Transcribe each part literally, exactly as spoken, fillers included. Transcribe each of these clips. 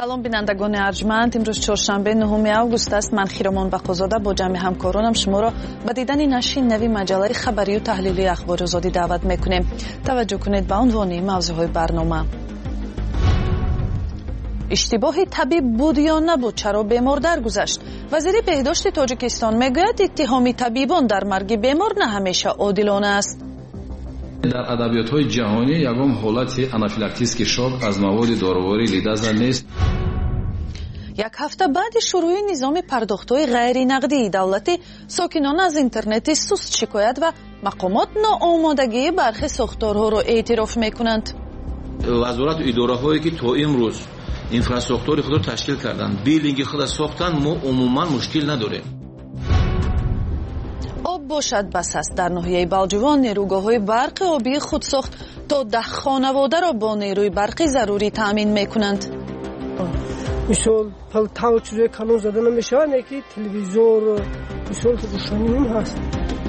سلام بینندگان ارجمند، امروز چهارشنبه نهم آگوست است. من خیرمان بقازاده با جمع همکارانم شما را به دیدن نشر نوی مجله خبری و تحلیلی اخبار آزادی دعوت میکنیم. توجه کنید به عنوان موضوعهای برنامه. اشتباه طبیب بود یا نبود؟ چرا بیمار درگذشت؟ وزیر بهداشت تاجیکستان میگوید اتهام طبیبان در مرگ بیمار نه همیشه عادلانه است. در ادبیات‌های جهانی یگام حالت آنافیلاکتیک شوک از مواد دارویی لیدازا نیست. یک هفته بعد شروع نظام پرداخت‌های غیر نقدی دولتی، ساکنان از اینترنت سست شکایت و مقامات ناآمادگی برخی ساختارها را اعتراف می‌کنند. وزارت و اداره‌هایی که تا امروز اینفراستراکچور خود را تشکیل کردند، بیلینگ خود را ساختند، ما عموما مشکل نداریم. آب باشد بس است. در ناحیه بلجوان نیروگاه‌های برق آبی خودساخت تا ده خانواده را با نیروی برقی ضروری تأمین می‌کنند. مثال پلتاو چیزی کانون زده نمیشه، یکی تلویزیون مثال روشنی هست.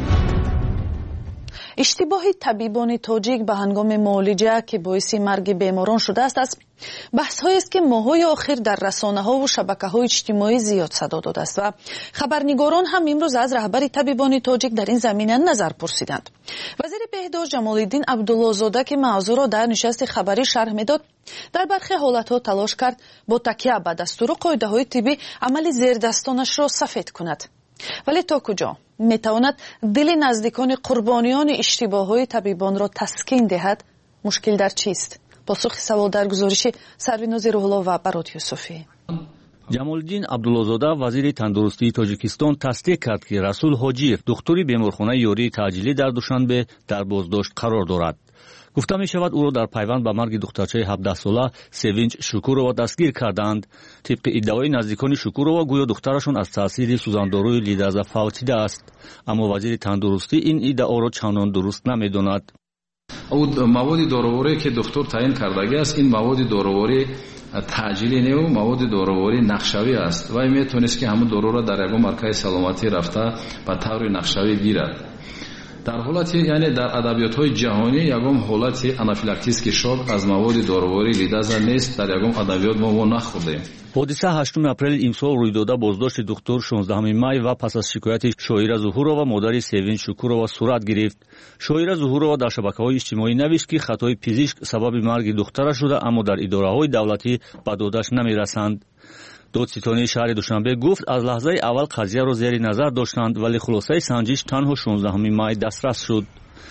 اشتباه طبیبان تاجیک به هنگام معالجه که باعث مرگ بیماران شده است است بحث‌هایی است که ماه‌های آخر در رسانه‌ها و شبکه‌های اجتماعی زیاد صدا داده است و خبرنگاران هم امروز از رهبر طبیبان تاجیک در این زمینه نظر پرسیدند. وزیر بهداشت جمال الدین عبدالله‌زاده که موضوع را در نشست خبری شرح می‌داد، در برخی حالت‌ها تلاش کرد با تکیه به دستور و قاعده‌های طبی عمل زیردستانش را سفید کند. ولی تا کجا میتواند دل نزدیکان قربانیان اشتباه‌های طبیبان را تسکین دهد؟ مشکل در چیست؟ پاسخ سوال در گزارش سرویناز روح‌الله و برات یوسفی. جمال الدین عبدالله‌زاده وزیر تندرستی تاجیکستان تصدیق کرد که رسول حاجیев دکتری بیمارخانه یاری تعجیلی در دوشنبه در بازداشت قرار دارد. گفته می شود او را در پیوند به مرگ دخترچه هفده ساله سوینچ شکورова دستگیر کردند. طبق ادعای نزدیکان شکورова گویا دخترشون از تاثیر سوزانداروی لیدازا فوتیده است، اما وزیر تندرستی این ادعا را چندان درست نمیداند. او مواد دارویی که دکتر تعیین کرده است، این مواد دارویی تعجیلی نه و مواد دارویی نقشوی است و میتونست که همون دارو را در یک مرکز سلامتی رفته به طور نقشوی گیرد. در حالت یعنی در ادبیات‌های جهانی یگام حالت آنافیلاکتیک شوک از مواد دارویی لیدازا نیست. در یگام ادبیات ما نخوردیم. حادثه هشتم اپریل امسال روی داده بازداشت دکتر شانزدهم می و پس از شکایت شایره ظهورова مادر سوینچ شکورova صورت گرفت. شایره ظهورova در شبکه‌های اجتماعی نوشت که خطای پزشک سبب مرگ دخترش شده، اما در اداره‌های دولتی به دادش نمی‌رسند. دادستانی شهر دوشنبه گفت از لحظه اول قضیه را زیر نظر داشتند، ولی خلاصه سنجش تنها شانزدهم می دسترس شد.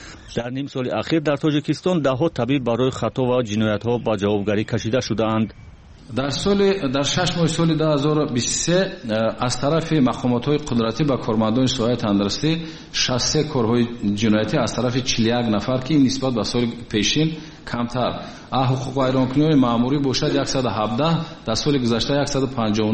در نیم سال اخیر در تاجیکستان ده ها طبیب برای خطا و جنایت‌ها به جوابگری کشیده شدند. در سال در شش ماه سال دو هزار و بیست و سه از طرف مقامات‌های قدرتی با کارمندان سوای تندرستی شصت و سه کارهای جنایتی از طرف چهل و یک نفر که نسبت به سال پیشین کمتر. حقوق ویرانکنی مأموری باشد صد و هفده، در سال گذشته صد و پنجاه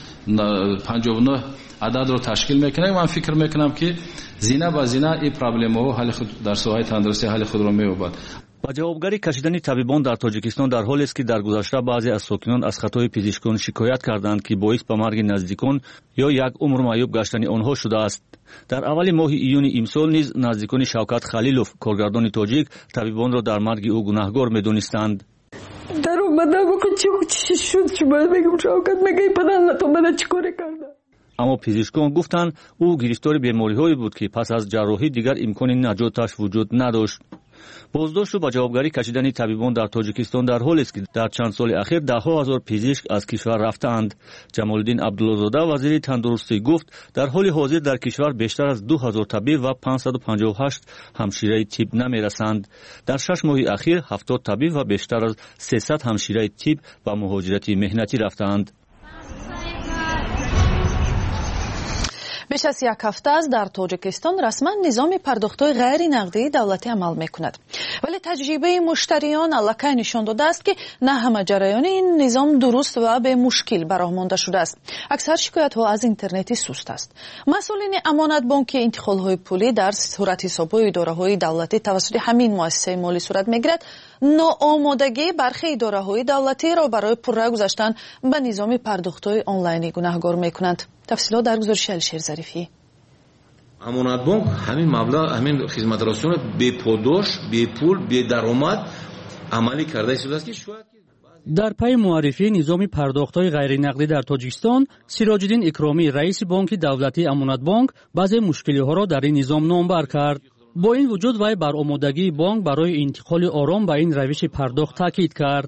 و نه عدد رو تشکیل میکنه. من فکر میکنم که زینه به زینه این پرابلم‌ها حل خود در سوای تندرستی حل خود را می‌یابد. با جوابگری کشیدن طبیبان در تاجیکستان در حالی است که در گذشته بعضی از ساکنان از خطای پزشکان شکایت کردند که باعث به مرگ نزدیکان یا یک عمر معیوب گشتن آنها شده است. در اول ماه ایون امسال نیز نزدیکان شوکت خلیلوف کارگردان تاجیک طبیبان را در مرگ او گناهکار می‌دانستند. در اومدم که چی شد؟ شما میگم شوکت میگه پدر تو من چیکار کردم؟ اما پزشکان گفتند او گرفتار بیماری‌هایی بود که پس از جراحی دیگر امکان نجاتش وجود نداشت. بازداشت و با جوابگری کشیدن طبیبان در تاجیکستان در حالی است که در چند سال اخیر ده ها هزار پزشک از کشور رفتند. جمال الدین عبدالله‌زاده وزیر تندرستی گفت در حال حاضر در کشور بیشتر از دو هزار طبیب و پانصد و پنجاه و هشت همشیره طب نمی‌رسند. در شش ماه اخیر هفتاد طبیب و بیشتر از سیصد همشیره طب به مهاجرت مهنتی رفتند. بیش از یک هفته است در تاجیکستان رسما نظام پرداخت‌های غیر نقدی دولتی عمل می‌کند، ولی تجربه مشتریان الکی نشان داده است که نه همه جریان این نظام درست و به مشکل براه مانده شده است. اکثر شکایت‌ها از اینترنتی سست است. مسئولین امانت بانک انتقال‌های پولی در صورت حساب‌های اداره‌های دولتی توسط همین مؤسسه مالی صورت می‌گیرد. ناآمادگی برخی اداره‌های دولتی را برای پررو گذاشتن به نظام پرداخت‌های آنلاینی گناهکار می‌کنند. تفصیلات در گزارش الشیر ظریفی. امانت بانک همین مبلغ همین خدمات رسانه بی پاداش، بی پول، بی درآمد عملی کرده است که شاید در پی معرفی نظام پرداخت‌های غیرنقدی در تاجیکستان، سیراج‌الدین اکرامی رئیس بانک دولتی امانت بانک بعضی مشکل‌ها را در این نظام نامبر کرد. با این وجود وی بر آمادگی بانک برای انتقال آرام به این روش پرداخت تاکید کرد.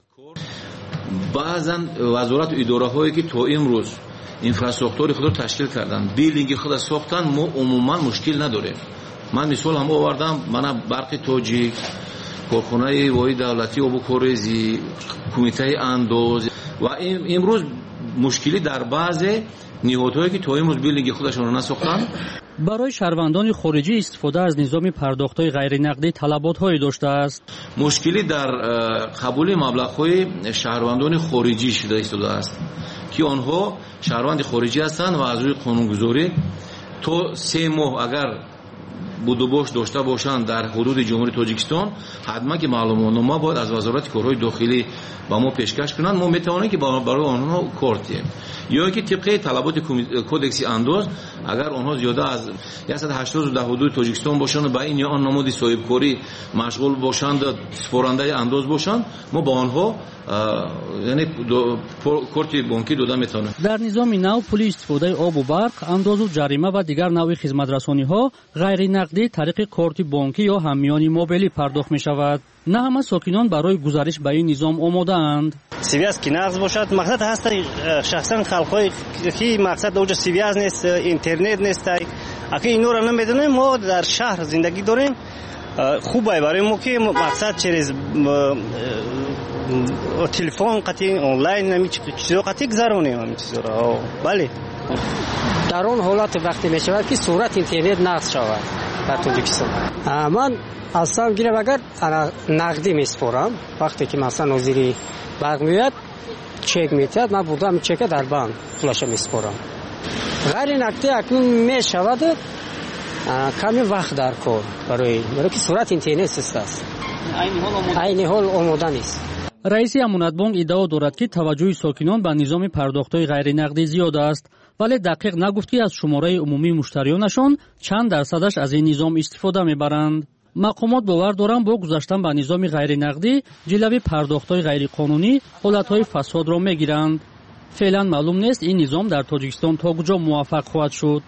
баъзан вазорат идораҳое ки то имрӯз инфраструктураи худро ташкил карданд, билдинги худро сохтанд, мо умуман мушкил надорем. ман мисол ҳам овардам, мана барқи тоҷик, корхонаи воҳиди давлатии обу корезӣ, кумитаи андоз ва имрӯз мушкилӣ дар баъзе ниҳодҳое ки то имрӯз билдинги худашонро насохтанд. برای شهروندان خارجی استفاده از نظام پرداخت‌های غیرنقدی طلبات‌هایی داشته است. مشکلی در قبول مبلغ‌های شهروندان خارجی شده ایستاده است که آنها شهروند خارجی هستند و از روی قانونگذاری تا سه ماه اگر будубош дошта бошанд дар ҳудуди ҷумҳурии тоҷикистон, ҳатман ки маълумотнома бояд аз вазорати корҳои дохилӣ ба мо пешкаш кунанд. мо метавонем ки барои онҳо кор диҳем, ё ки тибқи талаботи кодекси андоз, агар онҳо зиёда аз сад و ҳаштод дар ҳудуди тоҷикистон бошанд, ба ин ё он намуди соҳибкорӣ машғул бошанд, спорандаи андоз бошанд, мо ба онҳо яъне корти бонкӣ дода метавонем. дар низоми нав пули истифодаи обу барқ, андозу ҷарима ва дигар навъи хизматрасониҳо ғайринақдӣ тариқи корти бонкӣ ё ҳамёни мобилӣ пардохт мешавад. на ҳама сокинон барои гузариш ба ин низом омодаанд. связки нағз бошад. мақсад ҳаст шахсан халқҳое ки мақсад оҷа связ нест, интернет нест. аки инора намедонем, мо дар шаҳр зиндагӣ дорем. хубай барои мо ки мақсад через телефон қати онлайн нами чизо қати гузаронем ҳамин чизоро. бале дар он ҳолат вақте мешавад ки сурат интернет нақз шавад дар тоҷикистон. ман аслан гирам агар нақдӣ меспорам, вақте ки масалан нозири барқ меояд, чек метиҳад, ман бурдам чека дар банк пулаша меспорам. ғайри нақдӣ акнун мешавад каме вақт дар кор, барои барои ки сурат интернет суст аст. айни ҳол омода нест. раиси амонатбонк иддао дорад ки таваҷҷӯҳи сокинон ба низоми пардохтҳои ғайринақдӣ зиёд аст, вале дақиқ нагуфт ки аз шумораи умумии муштариёнашон чанд дарсадаш аз ин низом истифода мебаранд. мақомот бовар доранд бо гузаштан ба низоми ғайринақдӣ ҷилави пардохтҳои ғайриқонунӣ ҳолатҳои фасодро мегиранд. феълан маълум нест ин низом дар тоҷикистон то куҷо муваффақ хоҳад шуд.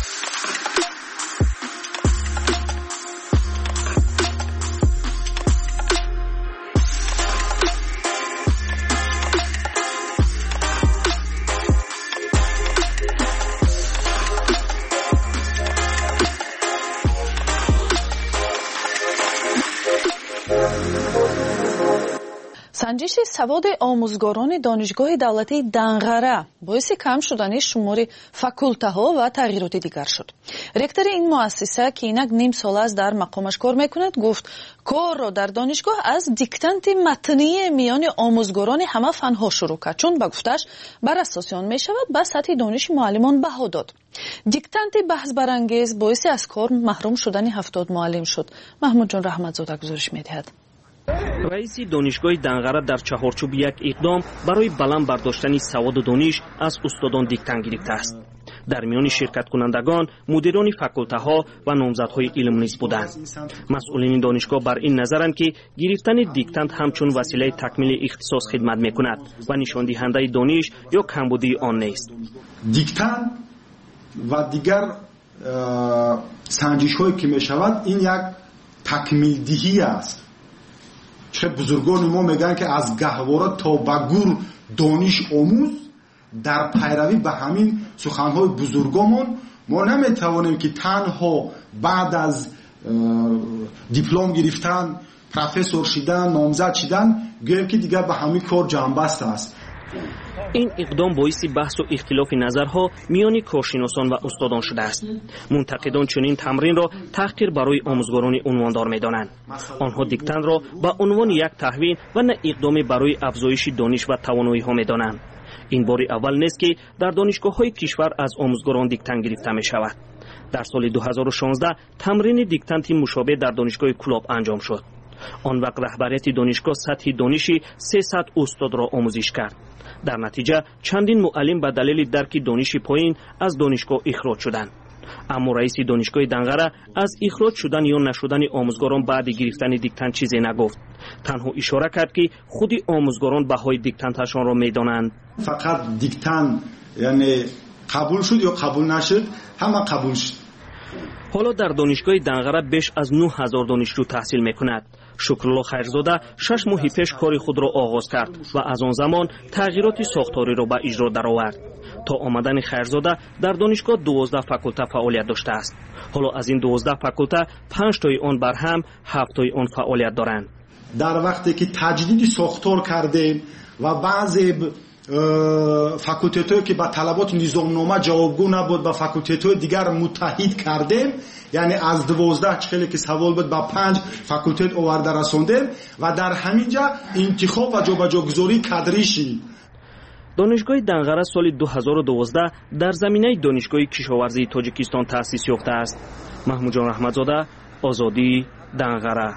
санҷиши саводи омӯзгорони донишгоҳи давлатии Данғара боиси кам шудани шумори факултаҳо ва тағйироти дигар шуд. ректори ин муассиса ки инак ним сол аст дар мақомаш кор мекунад, гуфт корро дар донишгоҳ аз диктанти матнии миёни омӯзгорони ҳама фанҳо шурӯъ кард, чун ба гуфташ бар асоси он мешавад ба сатҳи дониши муаллимон баҳо дод. диктанти баҳсбарангез боиси аз кор маҳрум шудани ҳафтод муаллим шуд. маҳмудҷон раҳматзода гузориш медиҳад. раиси донишгоҳи Данғара дар чаҳорчӯби як иқдом барои баланд бардоштани саводу дониш аз устодон диктант гирифтааст. дар миёни ширкаткунандагон мудирони факултаҳо ва номзадҳои илм низ буданд. масъулини донишгоҳ бар ин назаранд ки гирифтани диктант ҳамчун василаи такмили ихтисос хидмат мекунад ва нишондиҳандаи дониш ё камбудии он нест. диктант ва дигар санҷишҳое ки мешавад, ин як такмилдиҳӣ аст. چه بزرگان ما میگن که از گهواره تا به گور دانش آموز. در پیروی به همین سخنهای بزرگامون ما نمیتوانیم که تنها بعد از دیپلم گرفتن، پروفسور شدن، نامزد شدن گویم که دیگر به همین کار جنبست است. این اقدام باعث بحث و اختلاف نظرها میان کارشناسان و استادان شده است. منتقدان چنین تمرین را تحقیر برای آموزگاران عنواندار می‌دانند. آنها دیکتن را به عنوان یک تحوین و نه اقدام برای افزایش دانش و توانایی‌ها می‌دانند. این بار اول نیست که در دانشگاه‌های کشور از آموزگاران دیکتن گرفته می‌شود. در سال دو هزار و شانزده تمرین دیکتنتی مشابه در دانشگاه کلاب انجام شد. آن وقت رهبریت دانشگاه سطح دانشی سیصد استاد را آموزش کرد. در نتیجه چندین معلم به دلیل درک دانش پایین از دانشگاه اخراج شدند. اما رئیس دانشگاه دنغره از اخراج شدن یا نشدن آموزگاران بعد گرفتن دیکتن چیزی نگفت. تنها اشاره کرد که خود آموزگاران بهای دیکتنتشان را میدانند. فقط دیکتن یعنی قبول شد یا قبول نشد، همه قبول شد. حالا در دانشگاه دنغره بیش از نه هزار دانشجو تحصیل میکند. شکرالله خیرزاده شش ماه پیش کار خود را آغاز کرد و از آن زمان تغییرات ساختاری را به اجرا درآورد. تا آمدن خیرزاده در دانشگاه دوازده فاکولته فعالیت داشته است. حالا از این دوازده فاکولته پنج تای آن بر هم، هفت تای آن فعالیت دارند. در وقتی که تجدید ساختار کردیم و بعضی فاکولته‌های که با طلبات نظامنامه جوابگو نبود با فاکولته‌های دیگر متحد کردیم، یعنی از دوازده چخیلی که سوال بود با پنج فاکولته آورده رساندیم و در همینجا انتخاب و جابجاگذاری کادری شد. دانشگاه دنغره سال دو هزار و دوازده در زمینه دانشگاه کشاورزی تاجیکستان تأسیس یافته است. محمود جان رحمتزاده، آزادی، دنغره.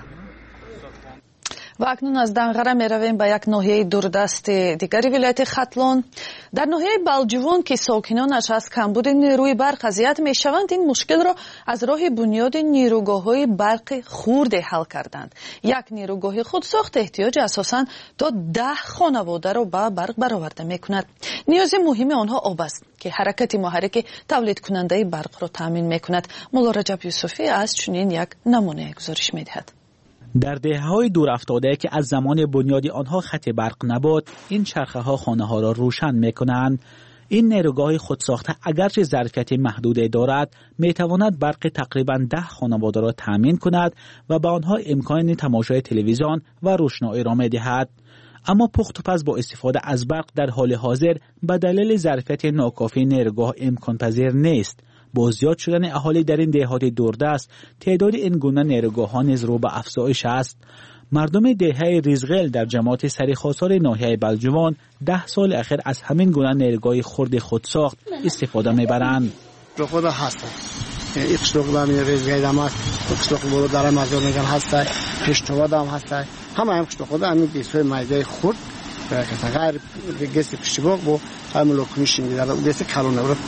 و اکنون از دنغره می رویم به یک ناحیه دوردست دیگری ولایت ختلان. در ناحیه بلجوان که ساکنانش از کمبود نیروی برق اذیت می شوند، این مشکل را از راه بنیاد نیروگاه های برق خرد حل کردند. یک نیروگاه خود ساخت احتیاج اساساً تا ده خانواده را به برق برآورده می کند. نیاز مهم آنها آب است که حرکت محرک تولید کننده برق را تامین می کند. مولا رجب یوسفی از چنین یک نمونه گزارش می دهد. در دهه‌های دور افتاده که از زمان بنیاد آنها خط برق نبود، این چرخه‌ها خانه‌ها را روشن می‌کنند. این نیروگاه خودساخته اگرچه ظرفیت محدودی دارد، می‌تواند برق تقریباً ده خانواده را تامین کند و به آنها امکان تماشای تلویزیون و روشنایی را می‌دهد. اما پخت و پز با استفاده از برق در حال حاضر به دلیل ظرفیت ناکافی نیروگاه امکان پذیر نیست. با زیاد شدن اهالی در این دهات دوردست، تعداد این گونه نیروگاه‌ها نیز رو به افزایش است. مردم دهه ریزغل در جماعت سریخاسار ناحیه بلجوان ده سال اخیر از همین گونه نیروگاه خرد خودساخت استفاده میبرند. به خود هست. این قشتوق دام ریزغل دام قشتوق بولو دارم از اون میگن هست. قشتوق دام هست. همه هم قشتوق دام میگیسوی مایده خرد. که غیر گسی قشتوق بو هم لوکمیشین دیدار و گسی کلونه برد.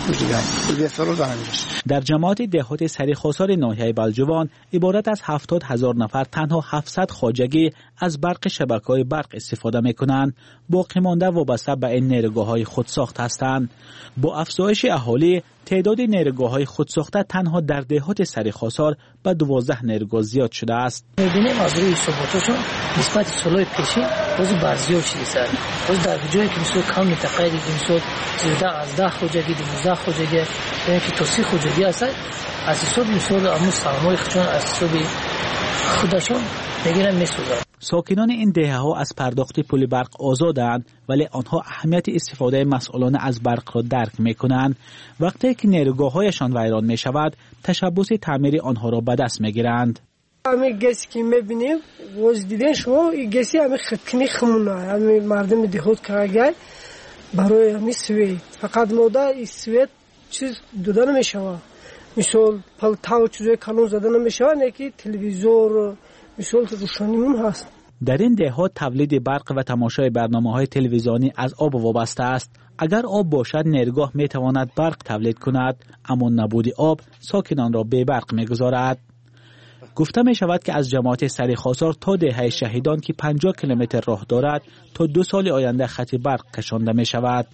در جماعت دهات سریخاسار ناحیه بلجوان عبارت از هفتاد هزار نفر تنها هفتصد خواجگی از برق شبکه‌های برق استفاده می‌کنند. باقی مانده وابسته به این نیروگاه‌های خودساخت هستند. با افزایش اهالی، تعداد نیروگاه‌های خودساخته تنها در دهات سریخاسار به دوازده نیروگاه زیاد شده است. می‌بینیم از روی ثباتشون نسبت سال‌های پیشین روز برزیاد شده است. روز در جایی که مثلا کم متقاعد مثلا زیاده از ده خواجگی دوازده خواجگی یعنی که توصیه خواجگی است، از حساب مثلا امروز سرمایه خودشون از حساب خودشون میگیرن میسوزن. ساکنان این دهه‌ها از پرداخت پول برق آزادند، ولی آنها اهمیت استفاده مسئولانه از برق را درک می‌کنند. وقتی که نیروگاه‌هایشان ویران می‌شود، تشبث تعمیر آنها را به دست می‌گیرند. همین گسی که می‌بینیم، روز دیدن شما این گسی همین خطکنی خمونه، همین مردم دهات کارگر برای همین سویت. فقط مودا این سویت چیز دادن نمی‌شود. مثال پلتاو چیزای کانون زدن نمی‌شود، یکی تلویزیون مثال روشنیمون هست. در این دهات تولید برق و تماشای برنامه‌های تلویزیونی از آب وابسته است. اگر آب باشد نیروگاه می‌تواند برق تولید کند، اما نبود آب ساکنان را بی برق می‌گذارد. گفته می‌شود که از جماعت سریخاسار تا دهه شهیدان که پنجاه کیلومتر راه دارد تا دو سال آینده خط برق کشانده می‌شود.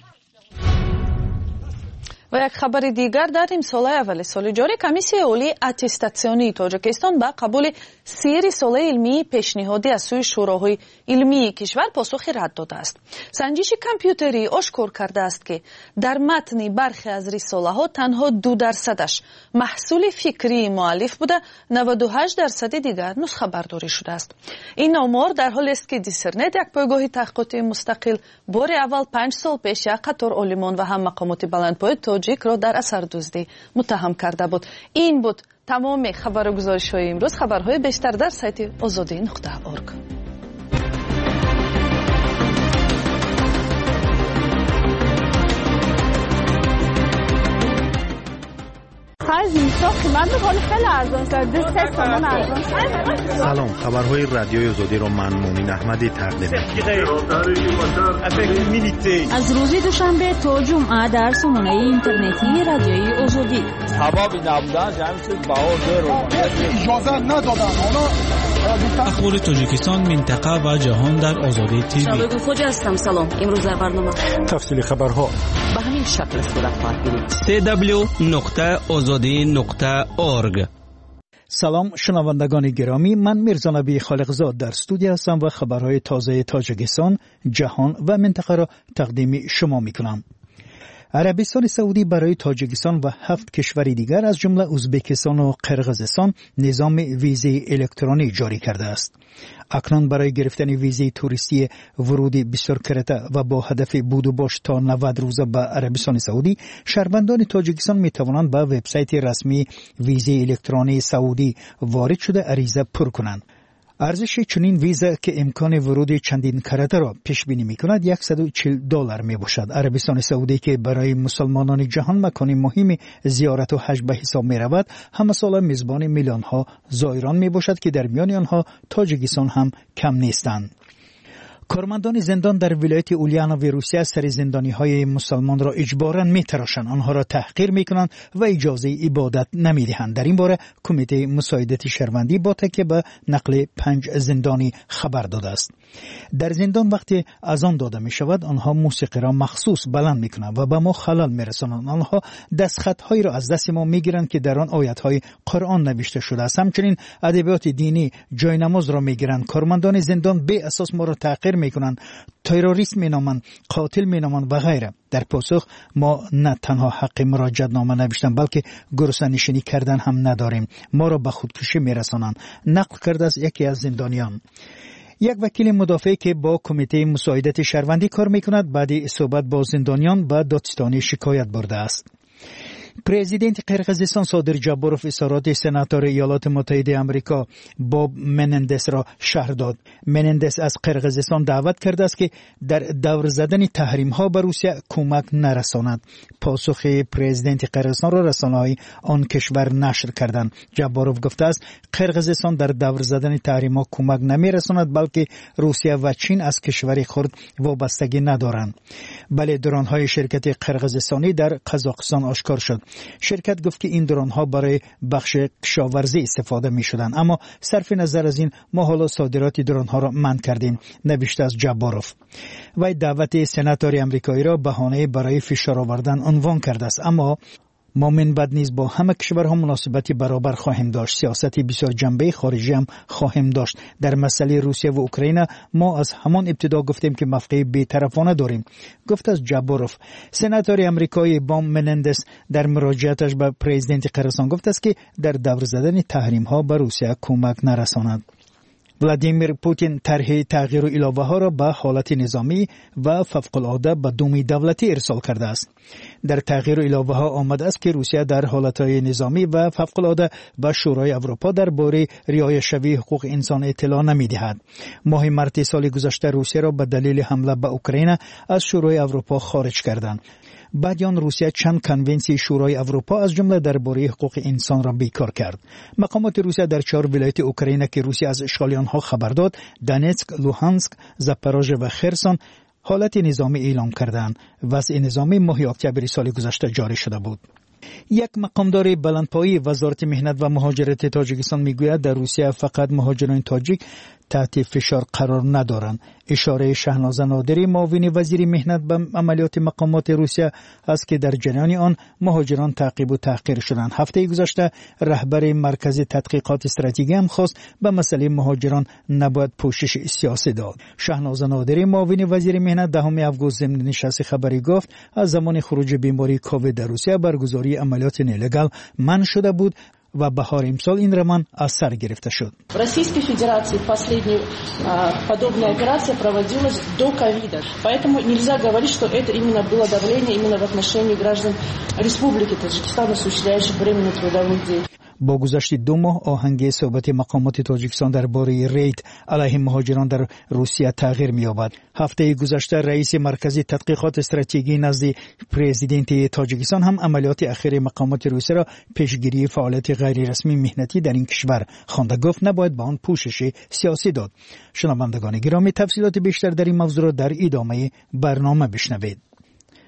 و یک خبر دیگر در امسال اول سال جاری کمیسیون عالی اتستاسیونی تاجیکستان با قبول سیر سال علمی پیشنهادی از سوی شوراهای علمی کشور پاسخی رد داده است. سنجش کامپیوتری آشکار کرده است که در متن برخی از رساله ها تنها دو درصدش محصول فکری مؤلف بوده، نود و هشت درصد دیگر نسخه برداری شده است. این آمار در حالی است که دیسرنت یک پایگاه تحقیقاتی مستقل بار اول پنج سال پیش یک قطار عالمان و هم مقامات بلندپایه تاجیک را در اثر دزدی متهم کرده بود. این بود تمام خبرگزاری‌های امروز. خبرهای بیشتر در سایت آزادی نقطه اورگ. سلام، خبرهای رادیوی آزادی را من مؤمن احمدی تقدیم می‌کنم. از روز دوشنبه تا جمعه در سامانه اینترنتی رادیوی آزادی سعودی. سبب نبودن جمعیت بهار دیر اجازه ندادن. حالا اخبار تاجیکستان، منطقه و جهان در آزادی تیوی. شبکه خوجا هستم. سلام. امروز در برنامه تفصیل خبرها به همین شکل صورت خواهد گرفت. سی دبلیو نقطه آزادی نقطه اورگ. سلام شنوندگان گرامی، من میرزا نبی خالقزاد در استودیو هستم و خبرهای تازه تاجیکستان، جهان و منطقه را تقدیم شما میکنم. عربستان سعودی برای تاجیکستان و هفت کشور دیگر از جمله ازبکستان و قرقیزستان نظام ویزه الکترونی جاری کرده است. اکنون برای گرفتن ویزه توریستی ورودی بسیار کرده و با هدف بود و باش تا نود روزه به عربستان سعودی، شهروندان تاجیکستان می توانند به وبسایت رسمی ویزه الکترونی سعودی وارد شده عریضه پر کنند. ارزش چنین ویزا که امکان ورود چندین کرده را پیش بینی می کند صد و چهل دلار می باشد. عربستان سعودی که برای مسلمانان جهان مکان مهم زیارت و حج به حساب می رود، همه سال میزبان میلیون ها زائران می باشد که در میان آنها تاجیکستان هم کم نیستند. کارمندان زندان در ولایت اولیانوی روسیه سر زندانی های مسلمان را اجباراً می تراشند، آنها را تحقیر می کنند و اجازه عبادت نمی دهند. در این باره کمیته مساعدت شهروندی با تکیه به نقل پنج زندانی خبر داده است. در زندان وقتی اذان داده می شود، آنها موسیقی را مخصوص بلند می کنند و به ما خلل می رسانند. آنها دستخط هایی را از دست ما می گیرند که در آن آیات های قرآن نوشته شده است. همچنین ادبیات دینی، جای نماز را می گیرند. کارمندان زندان به اساس ما را تحقیر می کنند، تروریست می نامند، قاتل می نامند و غیره. در پاسخ ما نه تنها حق مراجعت نامه نوشتن بلکه گرسنه‌نشینی کردن هم نداریم. ما را به خودکشی می رسانند. نقل کرده از یکی از زندانیان. یک وکیل مدافع که با کمیته مساعدت شهروندی کار می کند بعد صحبت با زندانیان به دادستانی شکایت برده است. پرزیدنت قرقیزستان صادر جابروف اظهارات سناتور ایالات متحده آمریکا باب منندس را شرح داد. منندس از قرقیزستان دعوت کرده است که در دور زدن تحریم ها به روسیه کمک نرساند. پاسخ پرزیدنت قرقیزستان را رسانه‌های آن کشور نشر کردند. جابروف گفته است قرقیزستان در دور زدن تحریم ها کمک نمی‌رساند بلکه روسیه و چین از کشور خود وابستگی ندارند. بله، درون های شرکت قرقیزستانی در قزاقستان آشکار شد. شرکت گفت که این درون ها برای بخش کشاورزی استفاده می شدند، اما صرف نظر از این ما حالا صادرات درون ها را منع کردیم، نوشته از جابروف. و دعوت سناتور آمریکایی را بهانه برای فشار آوردن عنوان کرده است، اما ما من بعد نیز با همه کشورها مناسبتی برابر خواهیم داشت. سیاستی بسیار جنبه خارجی هم خواهیم داشت. در مسئله روسیه و اوکراین ما از همان ابتدا گفتیم که موقع بی‌طرفانه داریم، گفت از جابروف. سناتور آمریکایی بام منندس در مراجعتش به پرزیدنت قرقیزستان گفت است که در دور زدن تحریم ها به روسیه کمک نرساند. ولادیمیر پوتین طرح تغییر و علاوه ها را به حالت نظامی و فوق العاده به دومی دولتی ارسال کرده است. در تغییر و علاوه ها آمده است که روسیه در حالتهای نظامی و فوق العاده به شورای اروپا درباره رعایت شوی حقوق انسان اطلاع نمی دهد. ماه مارس سال گذشته روسیه را به دلیل حمله به اوکراین از شورای اروپا خارج کردند. بعد آن روسیه چند کنونسی شورای اروپا از جمله درباره حقوق انسان را بیکار کرد. مقامات روسیه در چهار ولایت اوکراین که روسیه از اشغال آنها خبر داد، دونتسک، لوهانسک، زاپاروژه و خرسون، حالت نظامی اعلام کردند. وضع نظامی ماه اکتبر سال گذشته جاری شده بود. یک مقامدار بلندپایه وزارت مهنت و مهاجرت تاجیکستان میگوید در روسیه فقط مهاجران تاجیک تحت فشار قرار ندارند. اشاره شهناز نادری معاون وزیر مهنت به عملیات مقامات روسیه است که در جریان آن مهاجران تعقیب و تحقیر شدند. هفته گذشته رهبر مرکز تحقیقات استراتژی هم خواست به مسئله مهاجران نباید پوشش سیاسی داد. شهناز نادری معاون وزیر مهنت دهم آگوست ضمن نشست خبری گفت از زمان خروج بیماری کووید در روسیه برگزاری عملیات نلگال منع شده بود و بهار امسال این رمان از سر گرفته شد. В Российской Федерации последняя подобная операция проводилась до ковида. Поэтому нельзя говорить, что это именно было давление именно в отношении граждан Республики Таджикистан, осуществляющих временную трудовую деятельность. با گذشت دو ماه آهنگ صحبت مقامات تاجیکستان درباره رید علیه مهاجران در روسیه تغییر می‌یابد. هفته گذشته رئیس مرکز تحقیقات استراتژی نزد پرزیدنت تاجیکستان هم عملیات اخیر مقامات روسیه را پیشگیری فعالیت غیر رسمی مهنتی در این کشور خوانده. گفت نباید به آن پوشش سیاسی داد. شنوندگان گرامی، تفصیلات بیشتر در این موضوع را در ادامه برنامه بشنوید.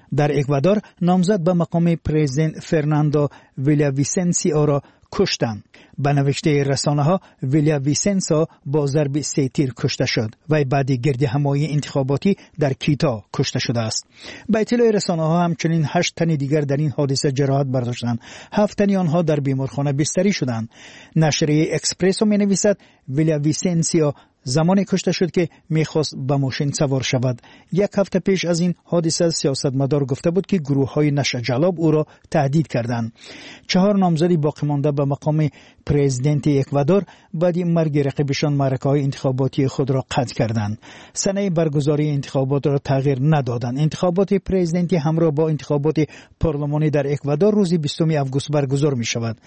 در اکوادور نامزد به مقام پرزیدنت فرناندو ویلاویسنسیو را کشتند. به نوشته رسانه ها ویلاویسنسیو با ضرب سه تیر کشته شد و بعد گرد همایی انتخاباتی در کیتو کشته شده است. به اطلاع رسانه ها همچنین هشت تن دیگر در این حادثه جراحت برداشتند. هفت تن آنها در بیمارخانه بستری شدند. نشریه اکسپرسو می نویسد ویلاویسنسیو زمانی کشته شد که میخواست به ماشین سوار شود. یک هفته پیش از این حادثه سیاستمدار گفته بود که گروه های نشر جلاب او را تهدید کردند. چهار نامزدی باقی مانده به مقام پرزیدنت اکوادور بعد مرگ رقیبشان معرکه های انتخاباتی خود را قطع کردند. سنه برگزاری انتخابات را تغییر ندادند. انتخابات پرزیدنتی همراه با انتخابات پارلمانی در اکوادور روز بیستم آگوست برگزار می شود.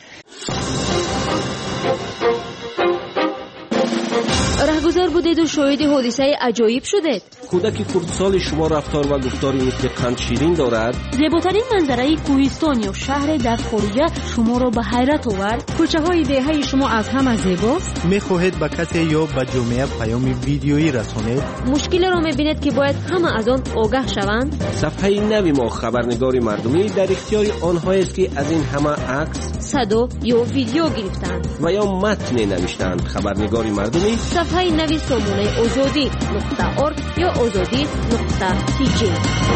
رهگذر بودید و شاهد حادثه عجایب شدید. کودک کردسال شما رفتار و گفتاری مثل قند شیرین دارد. زیباترین منظره کوهستان یا شهر در خارجه شما را به حیرت آورد. کوچه های دهه شما از همه زیباست. میخواهید به کسی یا به جامعه پیام ویدیویی رسانید؟ مشکل را میبینید که باید همه از آن آگاه شوند. صفحه نوی ما خبرنگار مردمی در اختیار آنهایی است که از این همه عکس، صدا یا ویدیو گرفتند و یا متن نوشتند. خبرنگار مردمی صفحه نوی سامانه آزادی نقطه ارگ یا آزادی نقطه تی جی.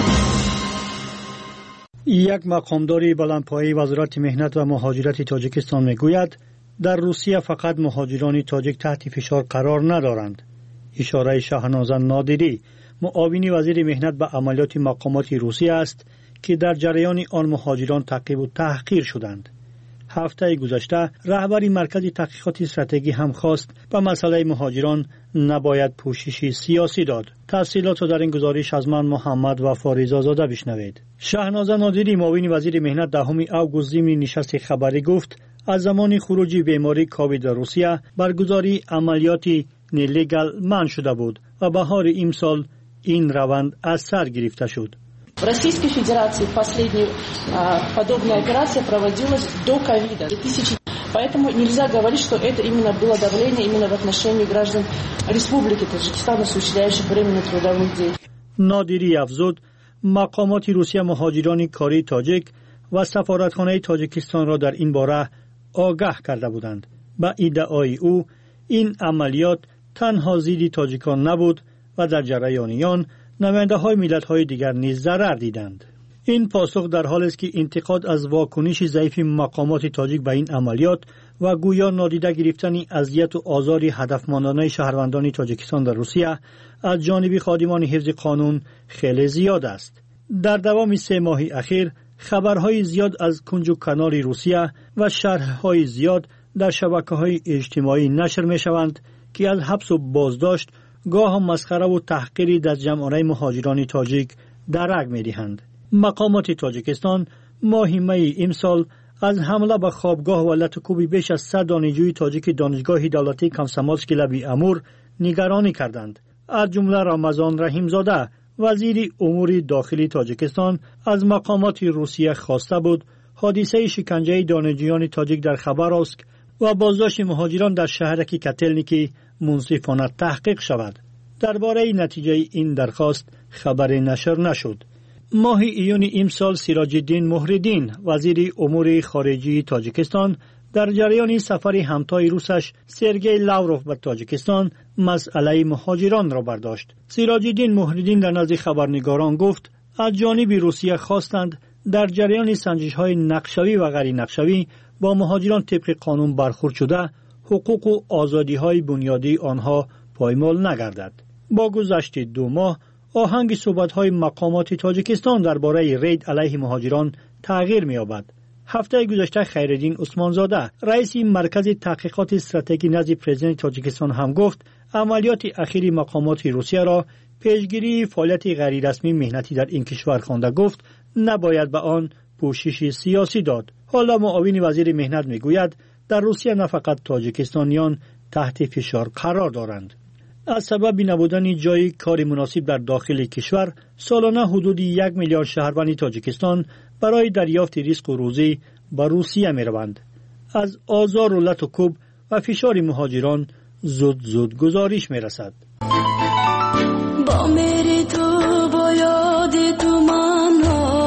یک مقامداری بلندپایه وزارت مهنت و مهاجرت تاجیکستان میگوید در روسیه فقط مهاجران تاجیک تحت فشار قرار ندارند. اشاره شاهنازه نادری معاون وزیر مهنت به عملیات مقامات روسیه است که در جریان آن مهاجران تعقیب و تحقیر شدند. هفته گذشته رهبری مرکز تحقیقات استراتژی هم خواست به مسئله مهاجران نباید پوششی سیاسی داد. تفصیلات را در این گزارش از من محمد و فاریزا زاده بشنوید. شاهنازه نادری معاون وزیر مهنت دهم آگوست ضمن نشست خبری گفت از زمان خروج بیماری کووید در روسیه برگزاری عملیات نلیگال منع شده بود و بهار امسال این روند از سر گرفته شد. В Российской Федерации последняя подобная операция проводилась до ковида. Поэтому нельзя говорить, что это именно было давление именно в отношении граждан Республики Таджикистан, осуществляющих временно трудовых деятельность. نادری افزود مقامات روسیه مهاجران کاری تاجیک و سفارتخانه تاجیکستان را در این باره آگاه کرده بودند. با ادعای او این عملیات تنها ضد تاجیکان نبود و در جریان آن نماینده های ملت های دیگر نیز ضرر دیدند. این پاسخ در حالی است که انتقاد از واکنش ضعیف مقامات تاجیک به این عملیات و گویا نادیده گرفتن اذیت و آزار هدفمندانه شهروندان تاجیکستان در روسیه از جانب خادمان حفظ قانون خیلی زیاد است. در دوام سه ماه اخیر خبرهای زیاد از کنج و کنار روسیه و شرحهای زیاد در شبکه‌های اجتماعی نشر می‌شوند که از حبس و بازداشت گاه مسخره و تحقیری در جمعیت مهاجران تاجیک درک می‌دهند. مقامات تاجیکستان ماه می امسال از حمله به خوابگاه و لطکوبی بیش از صد دانشجوی تاجیک دانشگاه دولتی کامسامولسکی لبی امور نگرانی کردند. از جمله رمضان رحیمزاده وزیر امور داخلی تاجیکستان از مقامات روسیه خواسته بود حادثه شکنجه دانشجویان تاجیک در خبراسک و بازداشت مهاجران در شهرک کتلنیکی منصفانه تحقیق شود. درباره نتیجه این درخواست خبر نشر نشد. ماه ایون امسال سراج الدین محردین وزیر امور خارجه تاجیکستان در جریان سفر همتای روسش سرگئی لاوروف به تاجیکستان مسئله مهاجران را برداشت. سراج الدین محردین در نزد خبرنگاران گفت از جانب روسیه خواستند در جریان سنجش‌های نقشوی و غیر نقشوی با مهاجران طبق قانون برخورد شده حقوق و آزادی‌های بنیادی آنها پایمال نگردد. با گذشت دو ماه آهنگ صحبت‌های مقامات تاجیکستان درباره رید علیه مهاجران تغییر می‌یابد. هفته گذشته خیرالدین عثمانزاده رئیس مرکز تحقیقات استراتژی نزد پرزیدنت تاجیکستان هم گفت عملیات اخیر مقامات روسیه را پیشگیری فعالیت غیر رسمی مهنتی در این کشور خوانده گفت نباید به آن پوشش سیاسی داد. حالا معاون وزیر مهنت میگوید در روسیه نه فقط تاجیکستانیان تحت فشار قرار دارند. از سبب نبودن جای کار مناسب در داخل کشور سالانه حدود یک میلیارد شهروند تاجیکستان برای دریافت رزق و روزی به روسیه می روند. از آزار و لط و کوب و فشار مهاجران زود زود گزارش می رسد. با میری تو با یاد تو من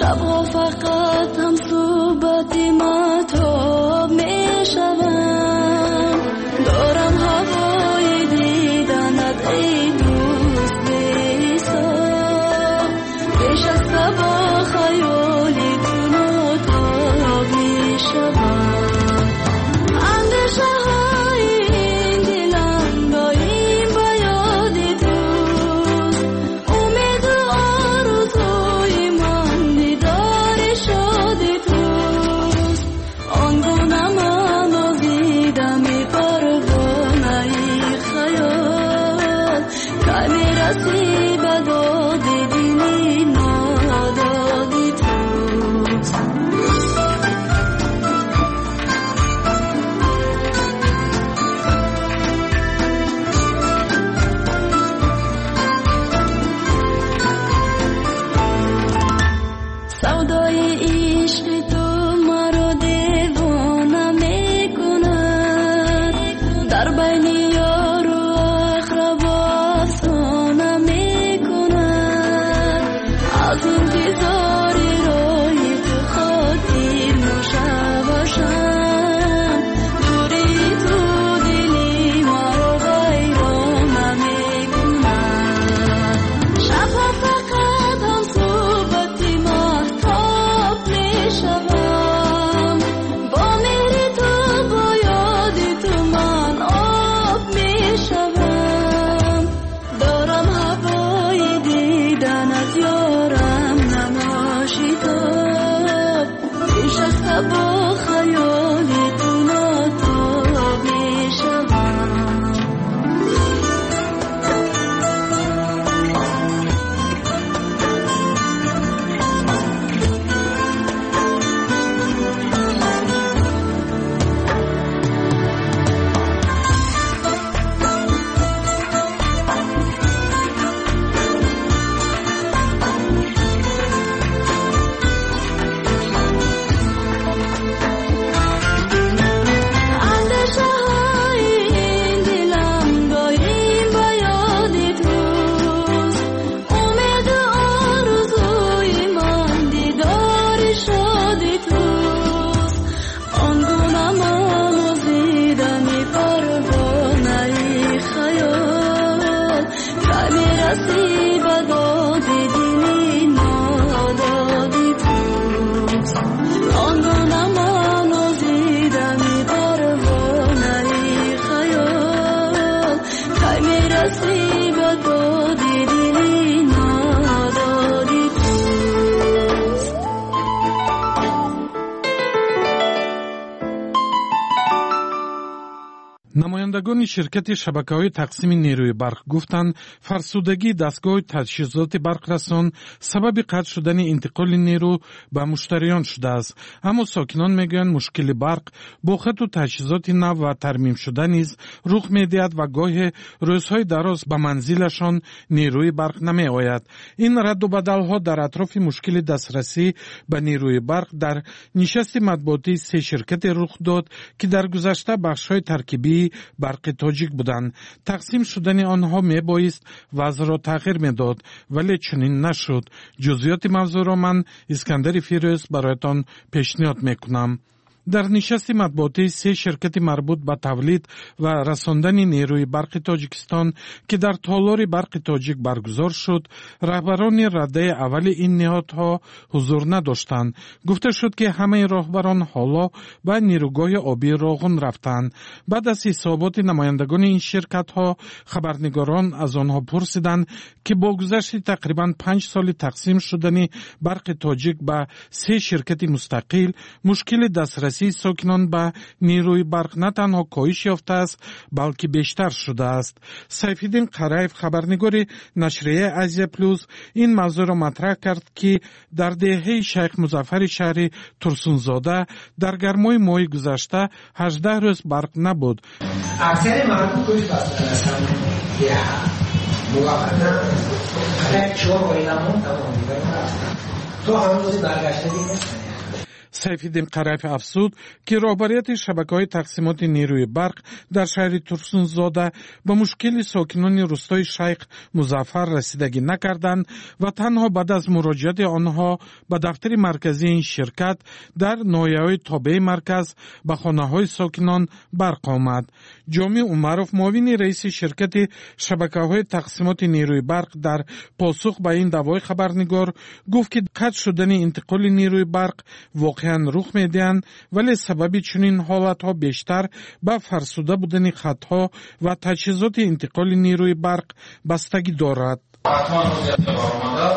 شبها فقط هم صحبت مطاب می شوم دارم هوای دیدنت ای دوست بیسا پیش از سبا خیالی تو ناتاب می شوم اندیشه های این دلم دایم به یاد توست امید و آرزوی من دیدار شاد توست آنگونه من آزیدم ای پروانه ای خیال که میرسی به داد دلی نادادی توست سودای عشق تو مرا دیوانه میکند در بین یار و اقربا افسانه میکند از انتظار روی تو خاطر نشوشم دوری تو دلی مرا ویرانه میکند شبها فقط هم صحبت مهتاب میشوم با مهر تو با یاد تو من آب میشوم دارم هوای دیدنت یارم نماشیداب پیش از سبا خیالی تو ناتاب میشوم اندیشه های این دلم دایم به یاد توست امید و آرزوی من دیدار شاد توست آنگونه من آزیدم ای پروانه ای خیال که میرسی به داد دلی نادادی توست آنگونه من آزیدم ای پروانه ای خیال که میرسی به داد دلی نادادی توست намояндагони ширкати шабакаҳои тақсими нерӯи барқ гуфтанд фарсудагии дастгоҳи таҷҳизоти барқрасон сабаби қатъ шудани интиқоли нерӯ ба муштариён шудааст. аммо сокинон мегӯянд мушкили барқ бо хату таҷҳизоти нав ва тармимшуда низ рух медиҳад ва гоҳе рӯзҳои дароз ба манзилашон нерӯи барқ намеояд. ин раддубадалҳо дар атрофи мушкили дастрасӣ ба нерӯи барқ дар нишасти матбуотии се ширкате рух дод ки дар гузашта бахшҳои таркибии барқи тоҷик буданд. тақсим шудани онҳо мебоист вазъро тағйир медод, вале чунин нашуд. ҷузъиёти мавзӯъро ман искандари фирӯз бароятон пешниҳод мекунам. дар нишасти матбуотии се ширкати марбут ба тавлид ва расондани нерӯи барқи тоҷикистон ки дар толори барқи тоҷик баргузор шуд, раҳбарони раддаи аввали ин ниҳодҳо ҳузур надоштанд. гуфта шуд ки ҳамаи роҳбарон ҳоло ба нерӯгоҳи обии Роғун рафтанд. баъд аз ҳисоботи намояндагони ин ширкатҳо, хабарнигорон аз онҳо пурсиданд ки бо гузашти тақрибан панҷ соли тақсим шудани барқи тоҷик ба се ширкати мустақил, мушкили дастрасии сокинон ба нерӯи барқ на танҳо коҳиш ёфтааст, балки бештар шудааст. сайфиддин қараев, хабарнигори нашрияи Азия Плюс, ин мавзӯъро матраҳ кард ки дар деҳаи шайх Музаффари шаҳри Турсунзода дар гармои моҳи гузашта ҳаждаҳ рӯз барқ набуд. аксари мардум кӯш бастан деҳа муваққат надорад. чор оиламон тамом то ҳанӯзи баргаштагӣ нест. сайфиддин қараев афзуд ки роҳбарияти шабакаҳои тақсимоти нерӯи барқ дар шаҳри турсунзода ба мушкили сокинони рӯстои шайх музаффар расидагӣ накарданд ва танҳо баъд аз муроҷиати онҳо ба дафтари марказии ин ширкат дар ноҳияҳои тобеи марказ ба хонаҳои сокинон барқ омад. ҷомӣ умаров муовини раиси ширкати шабакаҳои тақсимоти нерӯи барқ дар посух ба ин даъвои хабарнигор гуфт ки қатъ шудани интиқоли нерӯи барқ воқеан рух медиҳанд, вале сабаби чунин ҳолатҳо бештар ба фарсуда будани хатҳо ва таҷҳизоти интиқоли нерӯи барқ бастагӣ дорад. ҳатман рӯзиятда баромада